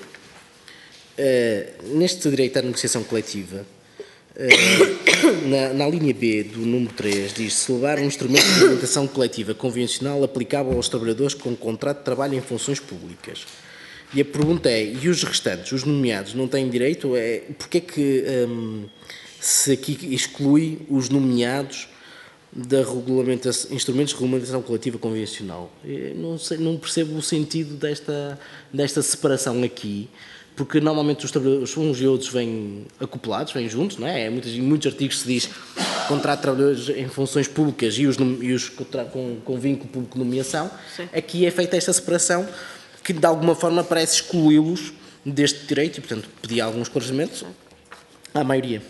neste direito à negociação coletiva, uh, na, na linha B do número três, diz celebrar um instrumento de regulamentação coletiva convencional aplicável aos trabalhadores com contrato de trabalho em funções públicas. E a pergunta é, e os restantes, os nomeados, não têm direito? É, porque é que um, se aqui exclui os nomeados da regulamentação, instrumentos de regulamentação coletiva convencional? Eu não, sei, não percebo o sentido desta, desta separação aqui, porque normalmente os trabalhadores, uns e outros vêm acoplados, vêm juntos, não é? Em muitos, em muitos artigos se diz contrato de trabalhadores em funções públicas e os, e os com, com vínculo público de nomeação. Sim. Aqui é feita esta separação que de alguma forma parece excluí-los deste direito e, portanto, pedi alguns esclarecimentos à maioria.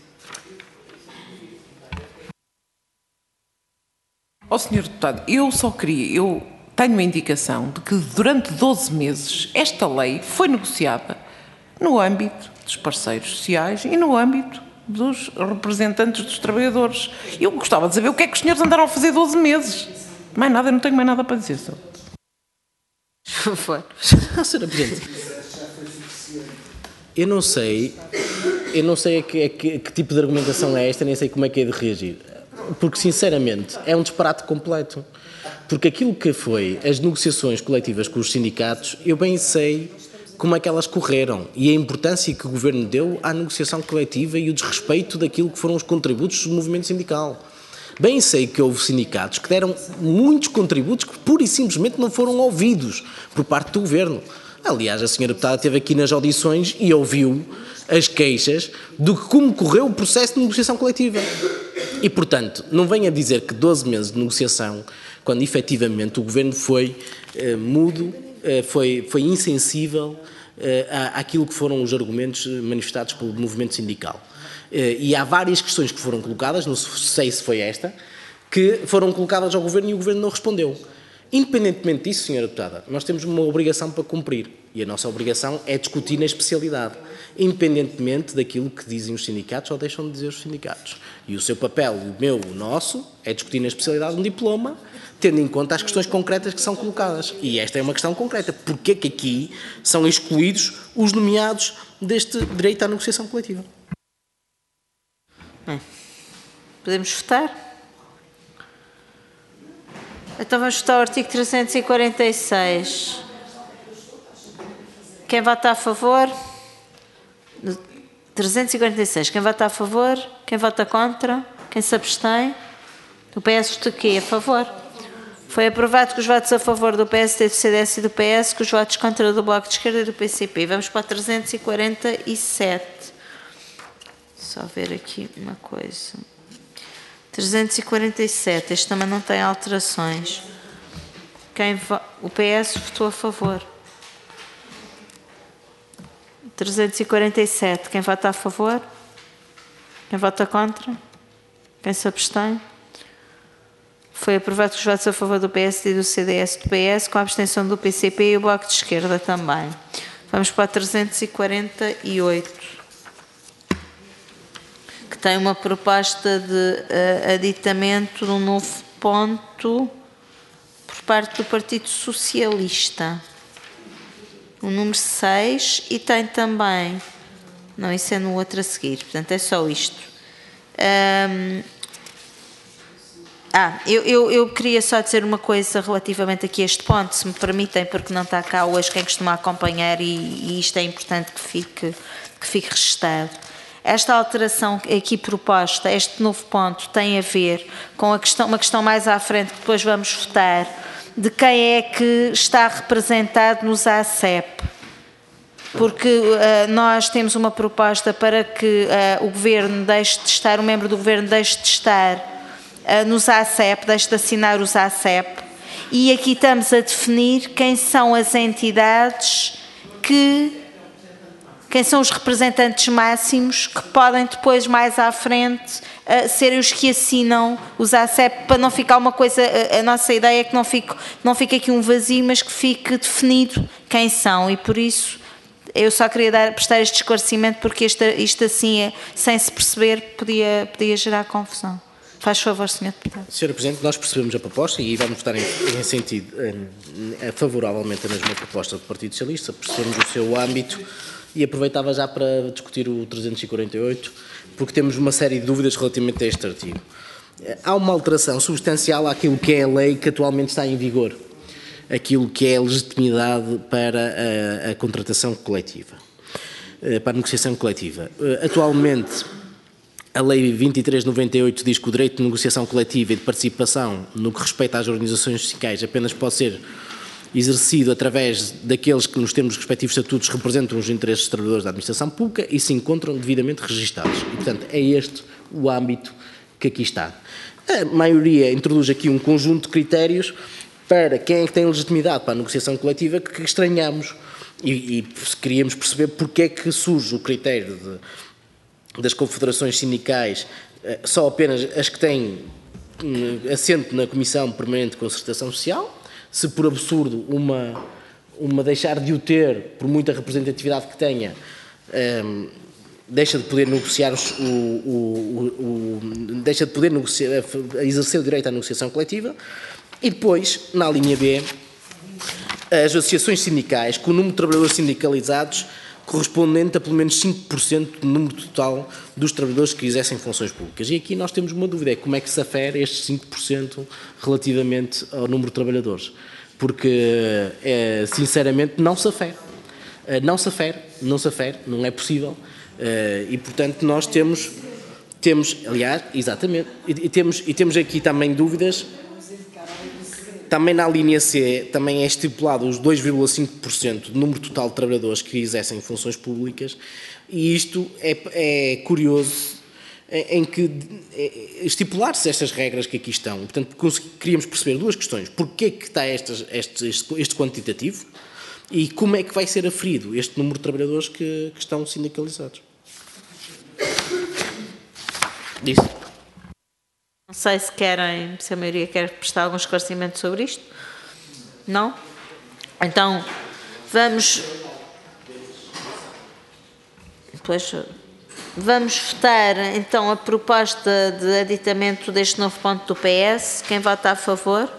Ó oh, senhor Deputado, eu só queria, eu tenho uma indicação de que durante doze meses esta lei foi negociada no âmbito dos parceiros sociais e no âmbito dos representantes dos trabalhadores. Eu gostava de saber o que é que os senhores andaram a fazer doze meses. Mais nada, eu não tenho mais nada para dizer. Só. Foi. senhora Presidente, eu não sei, eu não sei a que, a que, a que tipo de argumentação é esta, nem sei como é que é de reagir. Porque, sinceramente, é um disparate completo. Porque aquilo que foi as negociações coletivas com os sindicatos, eu bem sei como é que elas correram e a importância que o Governo deu à negociação coletiva e o desrespeito daquilo que foram os contributos do movimento sindical. Bem sei que houve sindicatos que deram muitos contributos que pura e simplesmente não foram ouvidos por parte do Governo. Aliás, a senhora Deputada esteve aqui nas audições e ouviu as queixas do que como correu o processo de negociação coletiva. E, portanto, não venha dizer que doze meses de negociação, quando efetivamente o Governo foi uh, mudo, uh, foi, foi insensível uh, à, àquilo que foram os argumentos manifestados pelo movimento sindical. Uh, e há várias questões que foram colocadas, não sei se foi esta, que foram colocadas ao Governo e o Governo não respondeu. Independentemente disso, senhora Deputada, nós temos uma obrigação para cumprir e a nossa obrigação é discutir na especialidade, independentemente daquilo que dizem os sindicatos ou deixam de dizer os sindicatos. E o seu papel, o meu, o nosso, é discutir na especialidade um diploma, tendo em conta as questões concretas que são colocadas. E esta é uma questão concreta. Porquê que aqui são excluídos os nomeados deste direito à negociação coletiva? Bem, podemos votar? Então vamos votar o artigo trezentos e quarenta e seis. Quem vota a favor? trezentos e quarenta e seis. Quem vota a favor? Quem vota contra? Quem se abstém? O P S de quê? A favor. Foi aprovado com os votos a favor do P S D, do C D S e do P S, com os votos contra do Bloco de Esquerda e do P C P. Vamos para trezentos e quarenta e sete. Só ver aqui uma coisa. trezentos e quarenta e sete. Este também não tem alterações. Quem vo... O P S votou a favor. trezentos e quarenta e sete. Quem vota a favor? Quem vota contra? Quem se abstém? Foi aprovado com os votos a favor do P S D, do C D S e do P S, com a abstenção do P C P e o Bloco de Esquerda também. Vamos para a trezentos e quarenta e oito, que tem uma proposta de uh, aditamento de um novo ponto por parte do Partido Socialista. O número seis, e tem também... Não, isso é no outro a seguir, portanto é só isto. Um, ah, eu, eu, eu queria só dizer uma coisa relativamente aqui a este ponto, se me permitem, porque não está cá hoje quem costuma acompanhar, e, e isto é importante que fique, que fique registado. Esta alteração aqui proposta, este novo ponto, tem a ver com a questão, uma questão mais à frente, que depois vamos votar, de quem é que está representado nos A C E P. Porque uh, nós temos uma proposta para que uh, o Governo deixe de estar, um membro do Governo deixe de estar uh, nos A C E P, deixe de assinar os A C E P, e aqui estamos a definir quem são as entidades que, quem são os representantes máximos que podem depois, mais à frente, uh, serem os que assinam os A C E P, para não ficar uma coisa, a, a nossa ideia é que não fique, não fique aqui um vazio, mas que fique definido quem são, e por isso eu só queria dar, prestar este esclarecimento, porque isto, isto assim, é, sem se perceber, podia, podia gerar confusão. Faz favor, senhor Deputado. senhora Presidente, nós percebemos a proposta e vamos votar em, em sentido em, favoravelmente a mesma proposta do Partido Socialista, percebemos o seu âmbito e aproveitava já para discutir o trezentos e quarenta e oito, porque temos uma série de dúvidas relativamente a este artigo. Há uma alteração substancial àquilo que é a lei que atualmente está em vigor, aquilo que é a legitimidade para a, a contratação coletiva, para a negociação coletiva. Atualmente, a Lei vinte e três noventa e oito diz que o direito de negociação coletiva e de participação no que respeita às organizações sindicais apenas pode ser exercido através daqueles que, nos termos dos respectivos estatutos, representam os interesses dos trabalhadores da administração pública e se encontram devidamente registados. E, portanto, é este o âmbito que aqui está. A maioria introduz aqui um conjunto de critérios para quem é que tem legitimidade para a negociação coletiva, que estranhamos e, e queríamos perceber porque é que surge o critério de, das confederações sindicais, só apenas as que têm assento na Comissão Permanente de Concertação Social, se por absurdo uma, uma deixar de o ter, por muita representatividade que tenha, um, deixa de poder negociar os, o, o, o, o, deixa de poder negociar, exercer o direito à negociação coletiva. E depois, na linha B, as associações sindicais com o número de trabalhadores sindicalizados correspondente a pelo menos cinco por cento do número total dos trabalhadores que exercem funções públicas. E aqui nós temos uma dúvida, é como é que se afere estes cinco por cento relativamente ao número de trabalhadores. Porque, é, sinceramente, não se afere. Não se afere, não se afere, não é possível. E, portanto, nós temos, temos aliás, exatamente, e temos, e temos aqui também dúvidas. Também na linha C, também é estipulado os dois vírgula cinco por cento do número total de trabalhadores que exercem funções públicas, e isto é, é curioso em que é, estipular-se estas regras que aqui estão. Portanto, queríamos perceber duas questões. Porquê é que está estas, este, este, este quantitativo e como é que vai ser aferido este número de trabalhadores que, que estão sindicalizados? Isso. Não sei se querem, se a maioria quer prestar algum esclarecimento sobre isto. Não? Então, vamos... Depois, vamos votar, então, a proposta de aditamento deste novo ponto do P S. Quem vota a favor?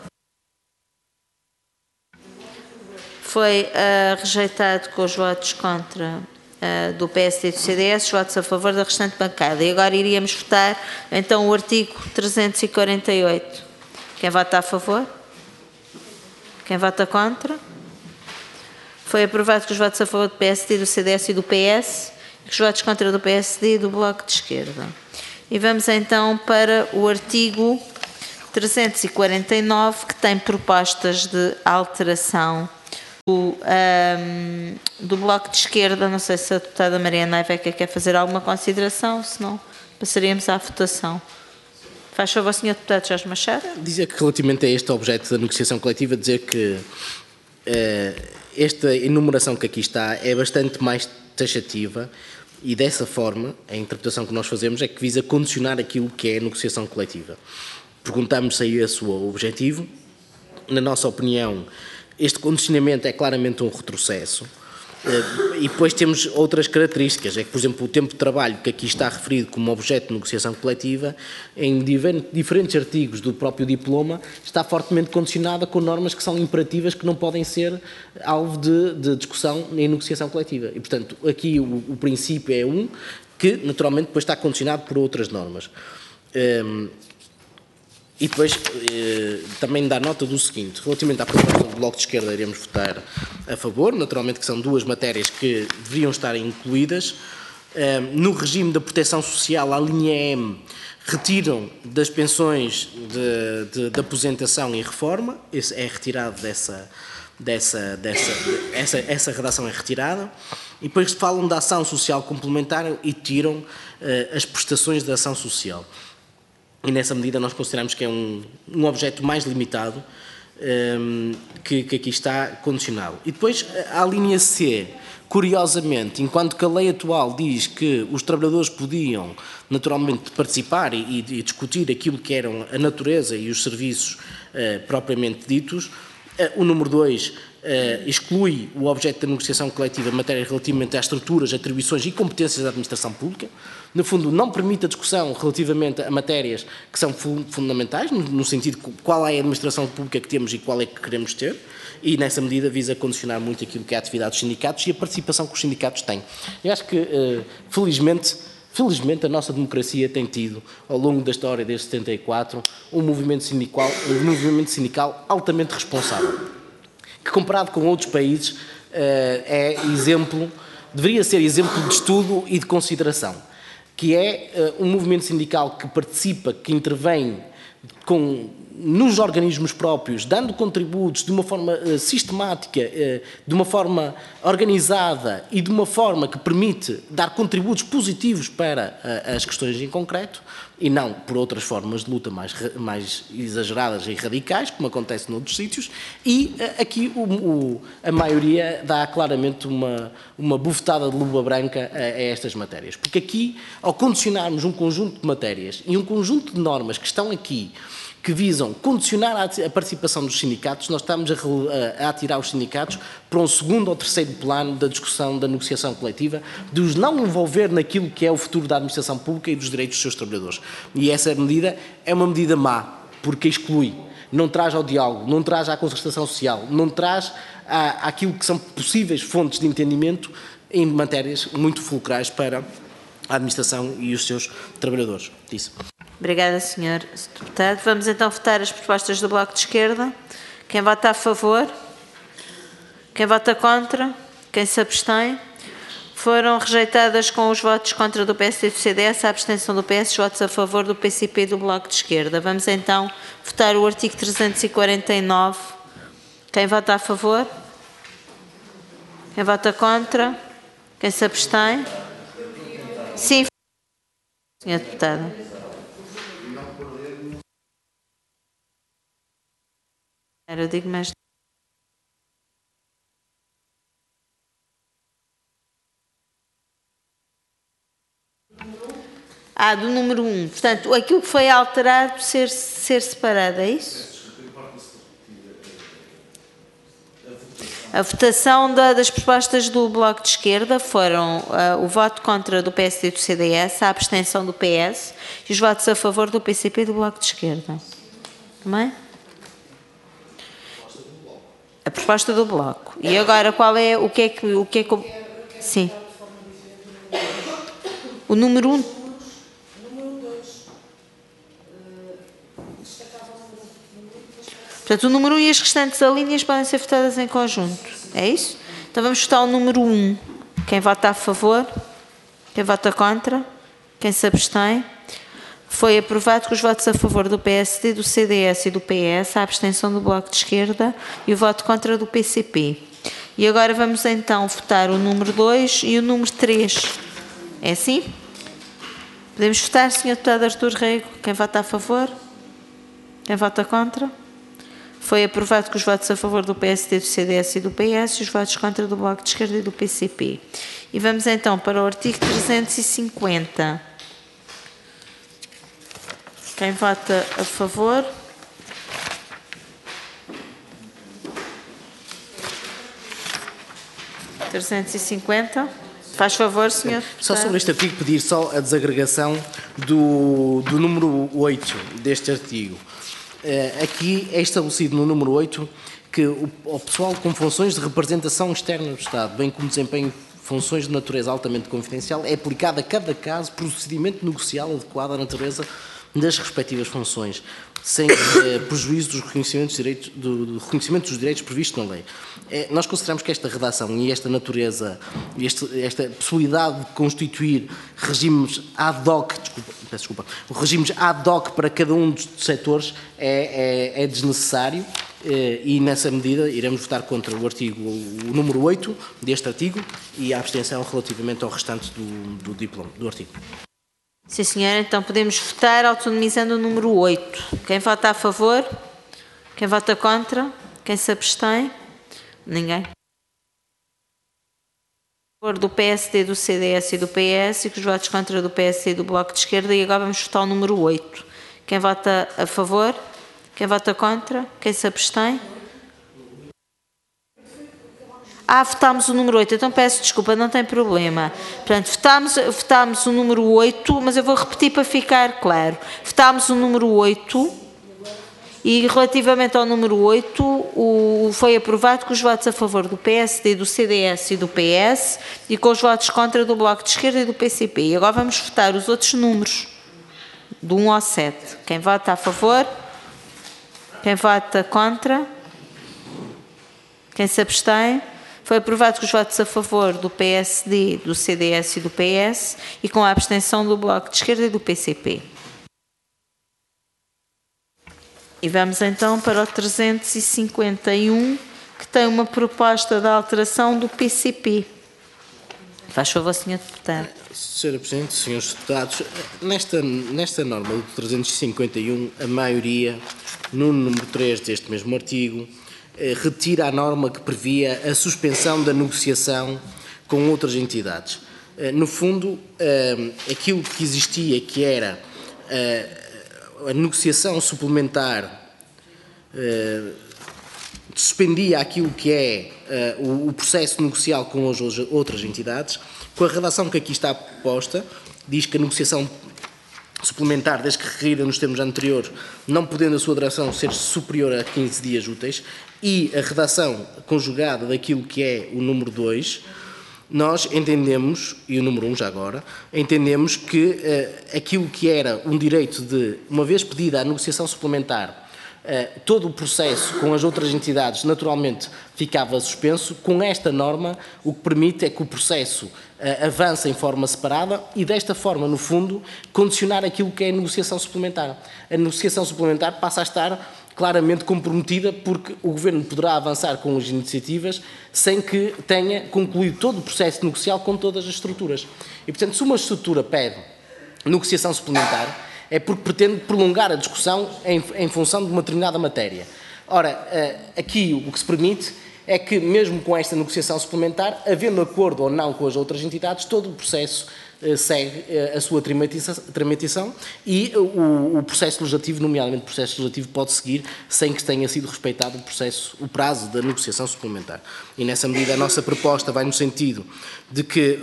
Foi uh, rejeitado com os votos contra... Uh, do P S D e do C D S, votos a favor da restante bancada. E agora iríamos votar, então, o artigo trezentos e quarenta e oito. Quem vota a favor? Quem vota contra? Foi aprovado com os votos a favor do P S D, do C D S e do P S, e os votos contra do P S D e do Bloco de Esquerda. E vamos, então, para o artigo trezentos e quarenta e nove, que tem propostas de alteração do, um, do Bloco de Esquerda. Não sei se a deputada Maria Naiveca quer fazer alguma consideração, senão passaríamos à votação. Faz favor, senhor Deputado Jorge Machado. Dizer que, relativamente a este objeto da negociação coletiva, dizer que uh, esta enumeração que aqui está é bastante mais taxativa e, dessa forma, a interpretação que nós fazemos é que visa condicionar aquilo que é a negociação coletiva. Perguntamos se é esse o objetivo. Na nossa opinião, este condicionamento é claramente um retrocesso, E depois temos outras características, é que, por exemplo, o tempo de trabalho que aqui está referido como objeto de negociação coletiva, em diferentes artigos do próprio diploma, está fortemente condicionada com normas que são imperativas, que não podem ser alvo de, de discussão em negociação coletiva. E, portanto, aqui o, o princípio é um, que naturalmente depois está condicionado por outras normas. Um, E depois eh, também dá nota do seguinte: relativamente à proposta do Bloco de Esquerda, iremos votar a favor, naturalmente que são duas matérias que deveriam estar incluídas. Eh, no regime da proteção social, a linha M, retiram das pensões de, de, de aposentação e reforma, esse é retirado dessa, dessa, dessa essa, essa redação é retirada, e depois falam da ação social complementar e tiram eh, as prestações da ação social. E nessa medida nós consideramos que é um, um objeto mais limitado um, que, que aqui está condicionado. E depois a linha C, curiosamente, enquanto que a lei atual diz que os trabalhadores podiam naturalmente participar e, e discutir aquilo que eram a natureza e os serviços uh, propriamente ditos, uh, o número dois uh, exclui o objeto da negociação coletiva em matéria relativamente às estruturas, atribuições e competências da administração pública. No fundo, não permite a discussão relativamente a matérias que são fundamentais, no sentido de qual é a administração pública que temos e qual é que queremos ter, e nessa medida visa condicionar muito aquilo que é a atividade dos sindicatos e a participação que os sindicatos têm. Eu acho que, felizmente, felizmente a nossa democracia tem tido, ao longo da história desde setenta e quatro, um movimento sindical, um movimento sindical altamente responsável, que comparado com outros países é exemplo, deveria ser exemplo de estudo e de consideração, que é uh, um movimento sindical que participa, que intervém com, nos organismos próprios, dando contributos de uma forma uh, sistemática, uh, de uma forma organizada e de uma forma que permite dar contributos positivos para uh, as questões em concreto, e não por outras formas de luta mais, mais exageradas e radicais, como acontece noutros sítios, e uh, aqui o, o, a maioria dá claramente uma, uma bufetada de luva branca a, a estas matérias. Porque aqui, ao condicionarmos um conjunto de matérias e um conjunto de normas que estão aqui, que visam condicionar a participação dos sindicatos, nós estamos a, a atirar os sindicatos para um segundo ou terceiro plano da discussão da negociação coletiva, de os não envolver naquilo que é o futuro da administração pública e dos direitos dos seus trabalhadores. E essa medida é uma medida má, porque exclui, não traz ao diálogo, não traz à concertação social, não traz à, àquilo que são possíveis fontes de entendimento em matérias muito fulcrais para a administração e os seus trabalhadores. Isso. Obrigada, senhor Deputado. Vamos então votar as propostas do Bloco de Esquerda. Quem vota a favor? Quem vota contra? Quem se abstém? Foram rejeitadas com os votos contra do P S D e do C D S, a abstenção do P S, os votos a favor do P C P e do Bloco de Esquerda. Vamos então votar o artigo trezentos e quarenta e nove. Quem vota a favor? Quem vota contra? Quem se abstém? Sim, senhor Deputado. Eu digo mais. Ah, do número um. Portanto, aquilo que foi alterado ser, ser separado, é isso? A votação da, das propostas do Bloco de Esquerda foram uh, o voto contra do P S D e do C D S, a abstenção do P S e os votos a favor do P C P e do Bloco de Esquerda. Também? A proposta do Bloco. E agora qual é o que é que o que é que sim. O número um. Portanto, o número um e as restantes alíneas podem ser votadas em conjunto. É isso? Então vamos votar o número um. Quem vota a favor? Quem vota contra? Quem se abstém? Foi aprovado com os votos a favor do P S D, do C D S e do P S, a abstenção do Bloco de Esquerda e o voto contra do P C P. E agora vamos então votar o número dois e o número três. É assim? Podemos votar, senhor Deputado Artur Rego. Quem vota a favor? Quem vota contra? Foi aprovado com os votos a favor do P S D, do C D S e do P S e os votos contra do Bloco de Esquerda e do P C P. E vamos então para o artigo trezentos e cinquenta. Quem vota a favor? trezentos e cinquenta. Faz favor, senhor Só deputado. sobre este artigo, pedir só a desagregação do, do número oito deste artigo. Uh, aqui é estabelecido no número oito que o, o pessoal com funções de representação externa do Estado, bem como desempenho funções de natureza altamente confidencial, é aplicado a cada caso procedimento negocial adequado à natureza das respectivas funções, sem eh, prejuízo dos reconhecimentos, direitos, do, do reconhecimento dos direitos previstos na lei. Eh, nós consideramos que esta redação e esta natureza, este, esta possibilidade de constituir regimes ad hoc, desculpa, peço desculpa, regimes ad hoc para cada um dos setores é, é, é desnecessário. E nessa medida iremos votar contra o artigo, o número oito deste artigo e a abstenção relativamente ao restante do, do diploma, do artigo. Sim, senhora. Então podemos votar autonomizando o número oito. Quem vota a favor? Quem vota contra? Quem se abstém? Ninguém. A favor do P S D, do C D S e do P S e com os votos contra do P S D e do Bloco de Esquerda. E agora vamos votar o número oito. Quem vota a favor? Quem vota contra? Quem se abstém? Ah, votámos o número oito. Então peço desculpa, não tem problema. Portanto, votámos, votámos o número oito, mas eu vou repetir para ficar claro. Votámos o número oito e relativamente ao número oito o, foi aprovado com os votos a favor do P S D, do C D S e do P S e com os votos contra do Bloco de Esquerda e do P C P. E agora vamos votar os outros números, do um ao sete. Quem vota a favor? Quem vota contra? Quem se abstém? Foi aprovado com os votos a favor do P S D, do C D S e do P S e com a abstenção do Bloco de Esquerda e do P C P. E vamos então para o trezentos e cinquenta e um, que tem uma proposta de alteração do P C P. Faz favor, senhor deputado. senhora Presidente, senhores deputados, nesta, nesta norma do trezentos e cinquenta e um, a maioria, no número três deste mesmo artigo, eh, retira a norma que previa a suspensão da negociação com outras entidades. Eh, no fundo, eh, aquilo que existia, que era eh, a negociação suplementar, eh, suspendia aquilo que é uh, o, o processo negocial com as outras entidades. Com a redação que aqui está posta, diz que a negociação suplementar, desde que requerida nos termos anteriores, não podendo a sua duração ser superior a quinze dias úteis, e a redação conjugada daquilo que é o número dois, nós entendemos, e o número um já agora, entendemos que uh, aquilo que era um direito de, uma vez pedida a negociação suplementar, Uh, todo o processo com as outras entidades naturalmente ficava suspenso. Com esta norma, o que permite é que o processo uh, avance em forma separada e, desta forma, no fundo, condicionar aquilo que é a negociação suplementar. A negociação suplementar passa a estar claramente comprometida porque o Governo poderá avançar com as iniciativas sem que tenha concluído todo o processo negocial com todas as estruturas. E, portanto, se uma estrutura pede negociação suplementar, é porque pretende prolongar a discussão em, em função de uma determinada matéria. Ora, aqui o que se permite é que, mesmo com esta negociação suplementar, havendo acordo ou não com as outras entidades, todo o processo segue a sua tramitação e o, o processo legislativo, nomeadamente o processo legislativo, pode seguir sem que tenha sido respeitado o, processo, o prazo da negociação suplementar. E, nessa medida, a nossa proposta vai no sentido de que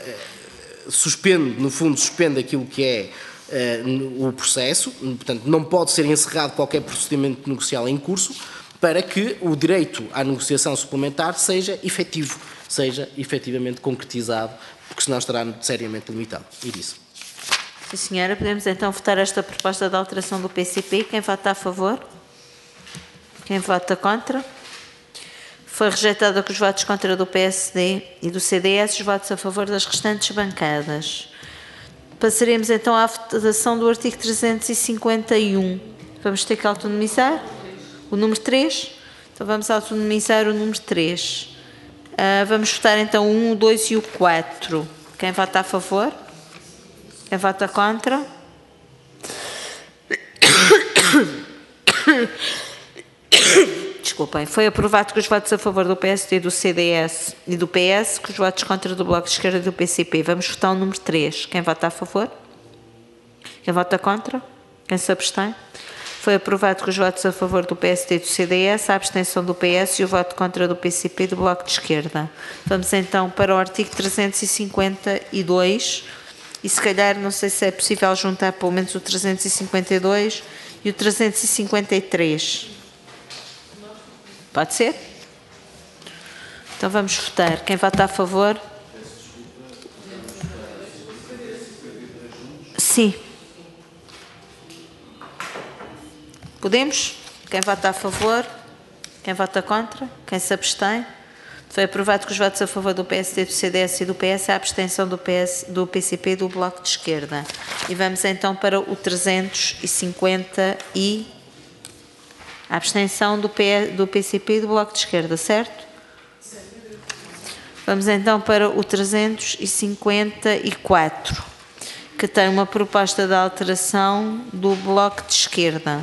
uh, suspende, no fundo, suspende aquilo que é Uh, o processo, portanto, não pode ser encerrado qualquer procedimento negocial em curso para que o direito à negociação suplementar seja efetivo, seja efetivamente concretizado, porque senão estará seriamente limitado. E disse. Sim, senhora. Podemos então votar esta proposta de alteração do P C P. Quem vota a favor? Quem vota contra? Foi rejeitada com os votos contra do P S D e do C D S, os votos a favor das restantes bancadas. Passaremos então à votação do artigo trezentos e cinquenta e um. Vamos ter que autonomizar o número três. Então vamos autonomizar o número três. Uh, vamos votar então o um, o dois e o quatro. Quem vota a favor? Quem vota contra? Desculpem, foi aprovado com os votos a favor do P S D, do C D S e do P S, com os votos contra do Bloco de Esquerda e do P C P. Vamos votar o número três. Quem vota a favor? Quem vota contra? Quem se abstém? Foi aprovado com os votos a favor do P S D e do C D S, a abstenção do P S e o voto contra do P C P e do Bloco de Esquerda. Vamos então para o artigo trezentos e cinquenta e dois e se calhar não sei se é possível juntar pelo menos o trezentos e cinquenta e dois e o trezentos e cinquenta e três. Pode ser? Então vamos votar. Quem vota a favor? Sim. Podemos? Quem vota a favor? Quem vota contra? Quem se abstém? Foi aprovado com os votos a favor do P S D, do C D S e do P S, a abstenção do, P S, do P C P e do Bloco de Esquerda. E vamos então para o trezentos e cinquenta e... A abstenção do, P, do P C P e do Bloco de Esquerda, certo? Vamos então para o trezentos e cinquenta e quatro, que tem uma proposta de alteração do Bloco de Esquerda.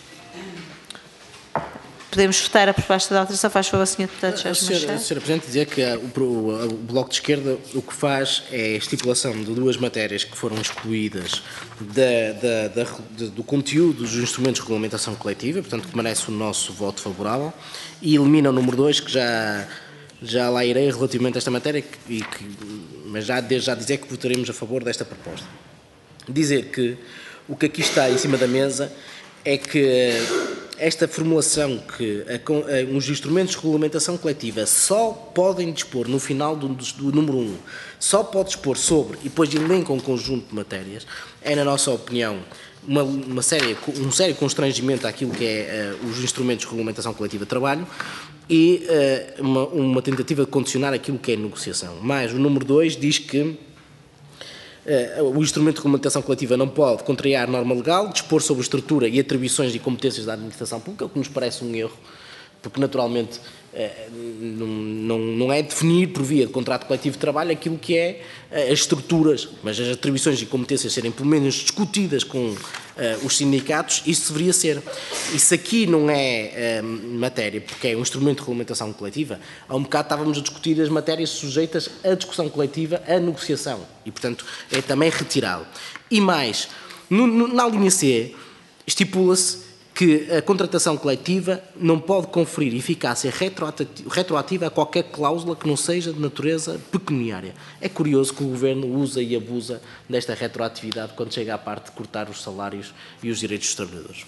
Podemos votar a proposta de alteração? Faz favor, senhor Deputado Jorge Machado. senhora Presidente, dizer que o, o, o Bloco de Esquerda o que faz é a estipulação de duas matérias que foram excluídas da, da, da, de, do conteúdo dos instrumentos de regulamentação coletiva, portanto que merece o nosso voto favorável, e elimina o número dois, que já, já lá irei relativamente a esta matéria, e que, mas já desde já dizer que votaremos a favor desta proposta. Dizer que o que aqui está em cima da mesa é que esta formulação que a, a, os instrumentos de regulamentação coletiva só podem dispor no final do, do número um, só pode dispor sobre e depois elenca um conjunto de matérias, é, na nossa opinião, uma, uma séria, um sério constrangimento àquilo que é uh, os instrumentos de regulamentação coletiva de trabalho e uh, uma, uma tentativa de condicionar aquilo que é negociação. Mas o número dois diz que Uh, o instrumento de regulamentação coletiva não pode contrariar norma legal, dispor sobre a estrutura e atribuições e competências da administração pública, o que nos parece um erro, porque naturalmente uh, não, não, não é definir por via de contrato coletivo de trabalho aquilo que é uh, as estruturas, mas as atribuições e competências serem pelo menos discutidas com uh, os sindicatos, isso deveria ser. E se aqui não é uh, matéria, porque é um instrumento de regulamentação coletiva, há um bocado estávamos a discutir as matérias sujeitas à discussão coletiva, à negociação, e portanto é também retirado. E mais, no, no, na linha C, estipula-se que a contratação coletiva não pode conferir eficácia retroativa a qualquer cláusula que não seja de natureza pecuniária. É curioso que o Governo usa e abusa desta retroatividade quando chega à parte de cortar os salários e os direitos dos trabalhadores.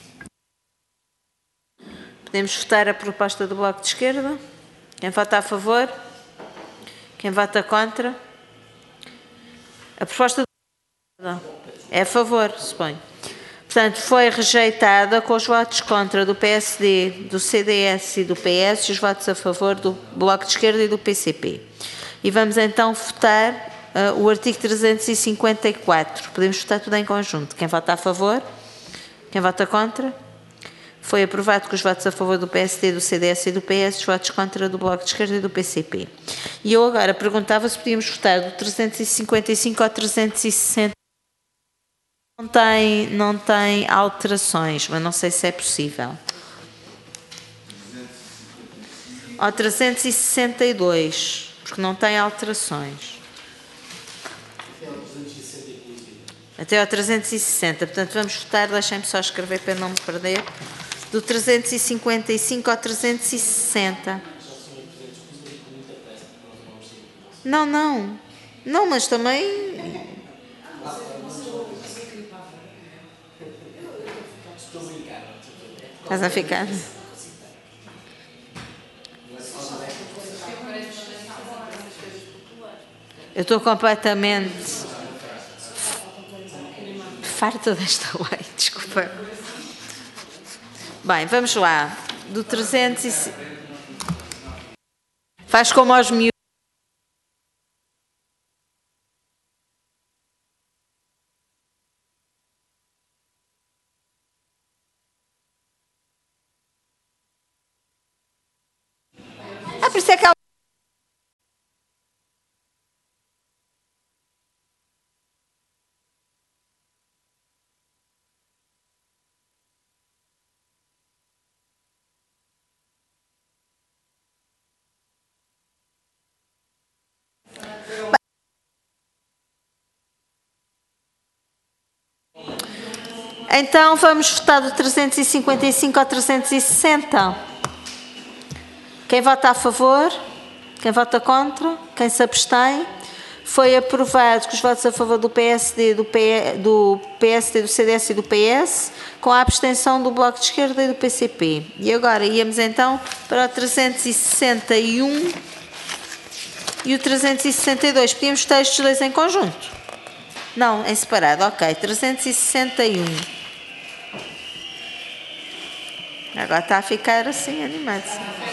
Podemos votar a proposta do Bloco de Esquerda? Quem vota a favor? Quem vota contra? A proposta do é a favor, suponho. Portanto, foi rejeitada com os votos contra do P S D, do C D S e do P S e os votos a favor do Bloco de Esquerda e do P C P. E vamos então votar uh, o artigo trezentos e cinquenta e quatro. Podemos votar tudo em conjunto. Quem vota a favor? Quem vota contra? Foi aprovado com os votos a favor do P S D, do C D S e do P S, os votos contra do Bloco de Esquerda e do P C P. E eu agora perguntava se podíamos votar do trezentos e cinquenta e cinco ao trezentos e sessenta. Não tem, não tem alterações, mas não sei se é possível. Ao trezentos e sessenta e dois, porque não tem alterações. Até ao trezentos e sessenta, portanto vamos votar, deixem-me só escrever para não me perder, do trezentos e cinquenta e cinco ao trezentos e sessenta. Não, não, não, mas também... Estás a ficar? Eu estou completamente farta desta lei, desculpa. Bem, vamos lá. Do trezentos e... Faz como aos miúdos. Ah, por isso é que ela... Então vamos votar do trezentos e cinquenta e cinco ao trezentos e sessenta. Quem vota a favor? Quem vota contra? Quem se abstém? Foi aprovado com os votos a favor do P S D, do, P, do P S D, do C D S e do P S, com a abstenção do Bloco de Esquerda e do P C P. E agora íamos então para o trezentos e sessenta e um e o trezentos e sessenta e dois. Podíamos votar estes dois em conjunto? Não, em separado. Ok, trezentos e sessenta e um. Agora está a ficar assim animado.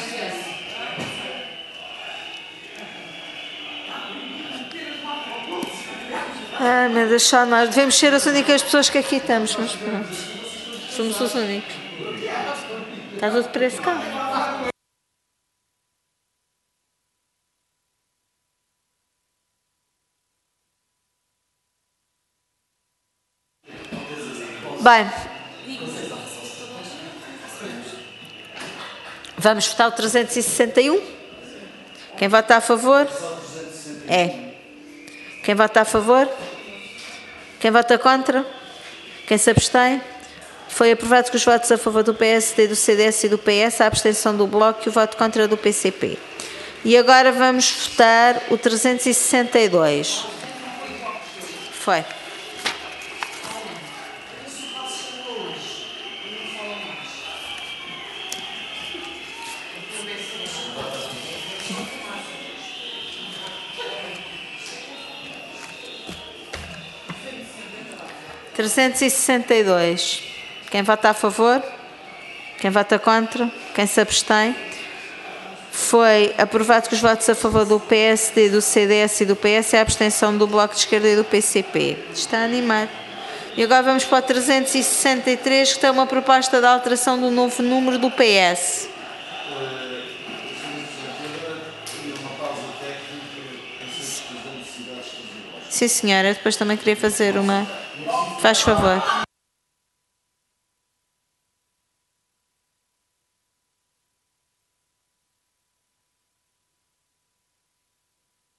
Ai, meu Deus, só nós. Devemos ser as únicas pessoas que aqui estamos, mas pronto. Somos os únicos. Está tudo para esse carro. Bem. Vamos votar o trezentos e sessenta e um? Quem vota a favor? É. Quem vota a favor? Quem vota contra? Quem se abstém? Foi aprovado com os votos a favor do P S D, do C D S e do P S, a abstenção do Bloco e o voto contra do P C P. E agora vamos votar o trezentos e sessenta e dois. Foi. trezentos e sessenta e dois. Quem vota a favor? Quem vota contra? Quem se abstém? Foi aprovado com os votos a favor do P S D, do C D S e do P S e a abstenção do Bloco de Esquerda e do P C P. Está animado. E agora vamos para o trezentos e sessenta e três, que tem uma proposta de alteração do novo número do P S. Sim, senhora. Depois também queria fazer uma... Faz favor.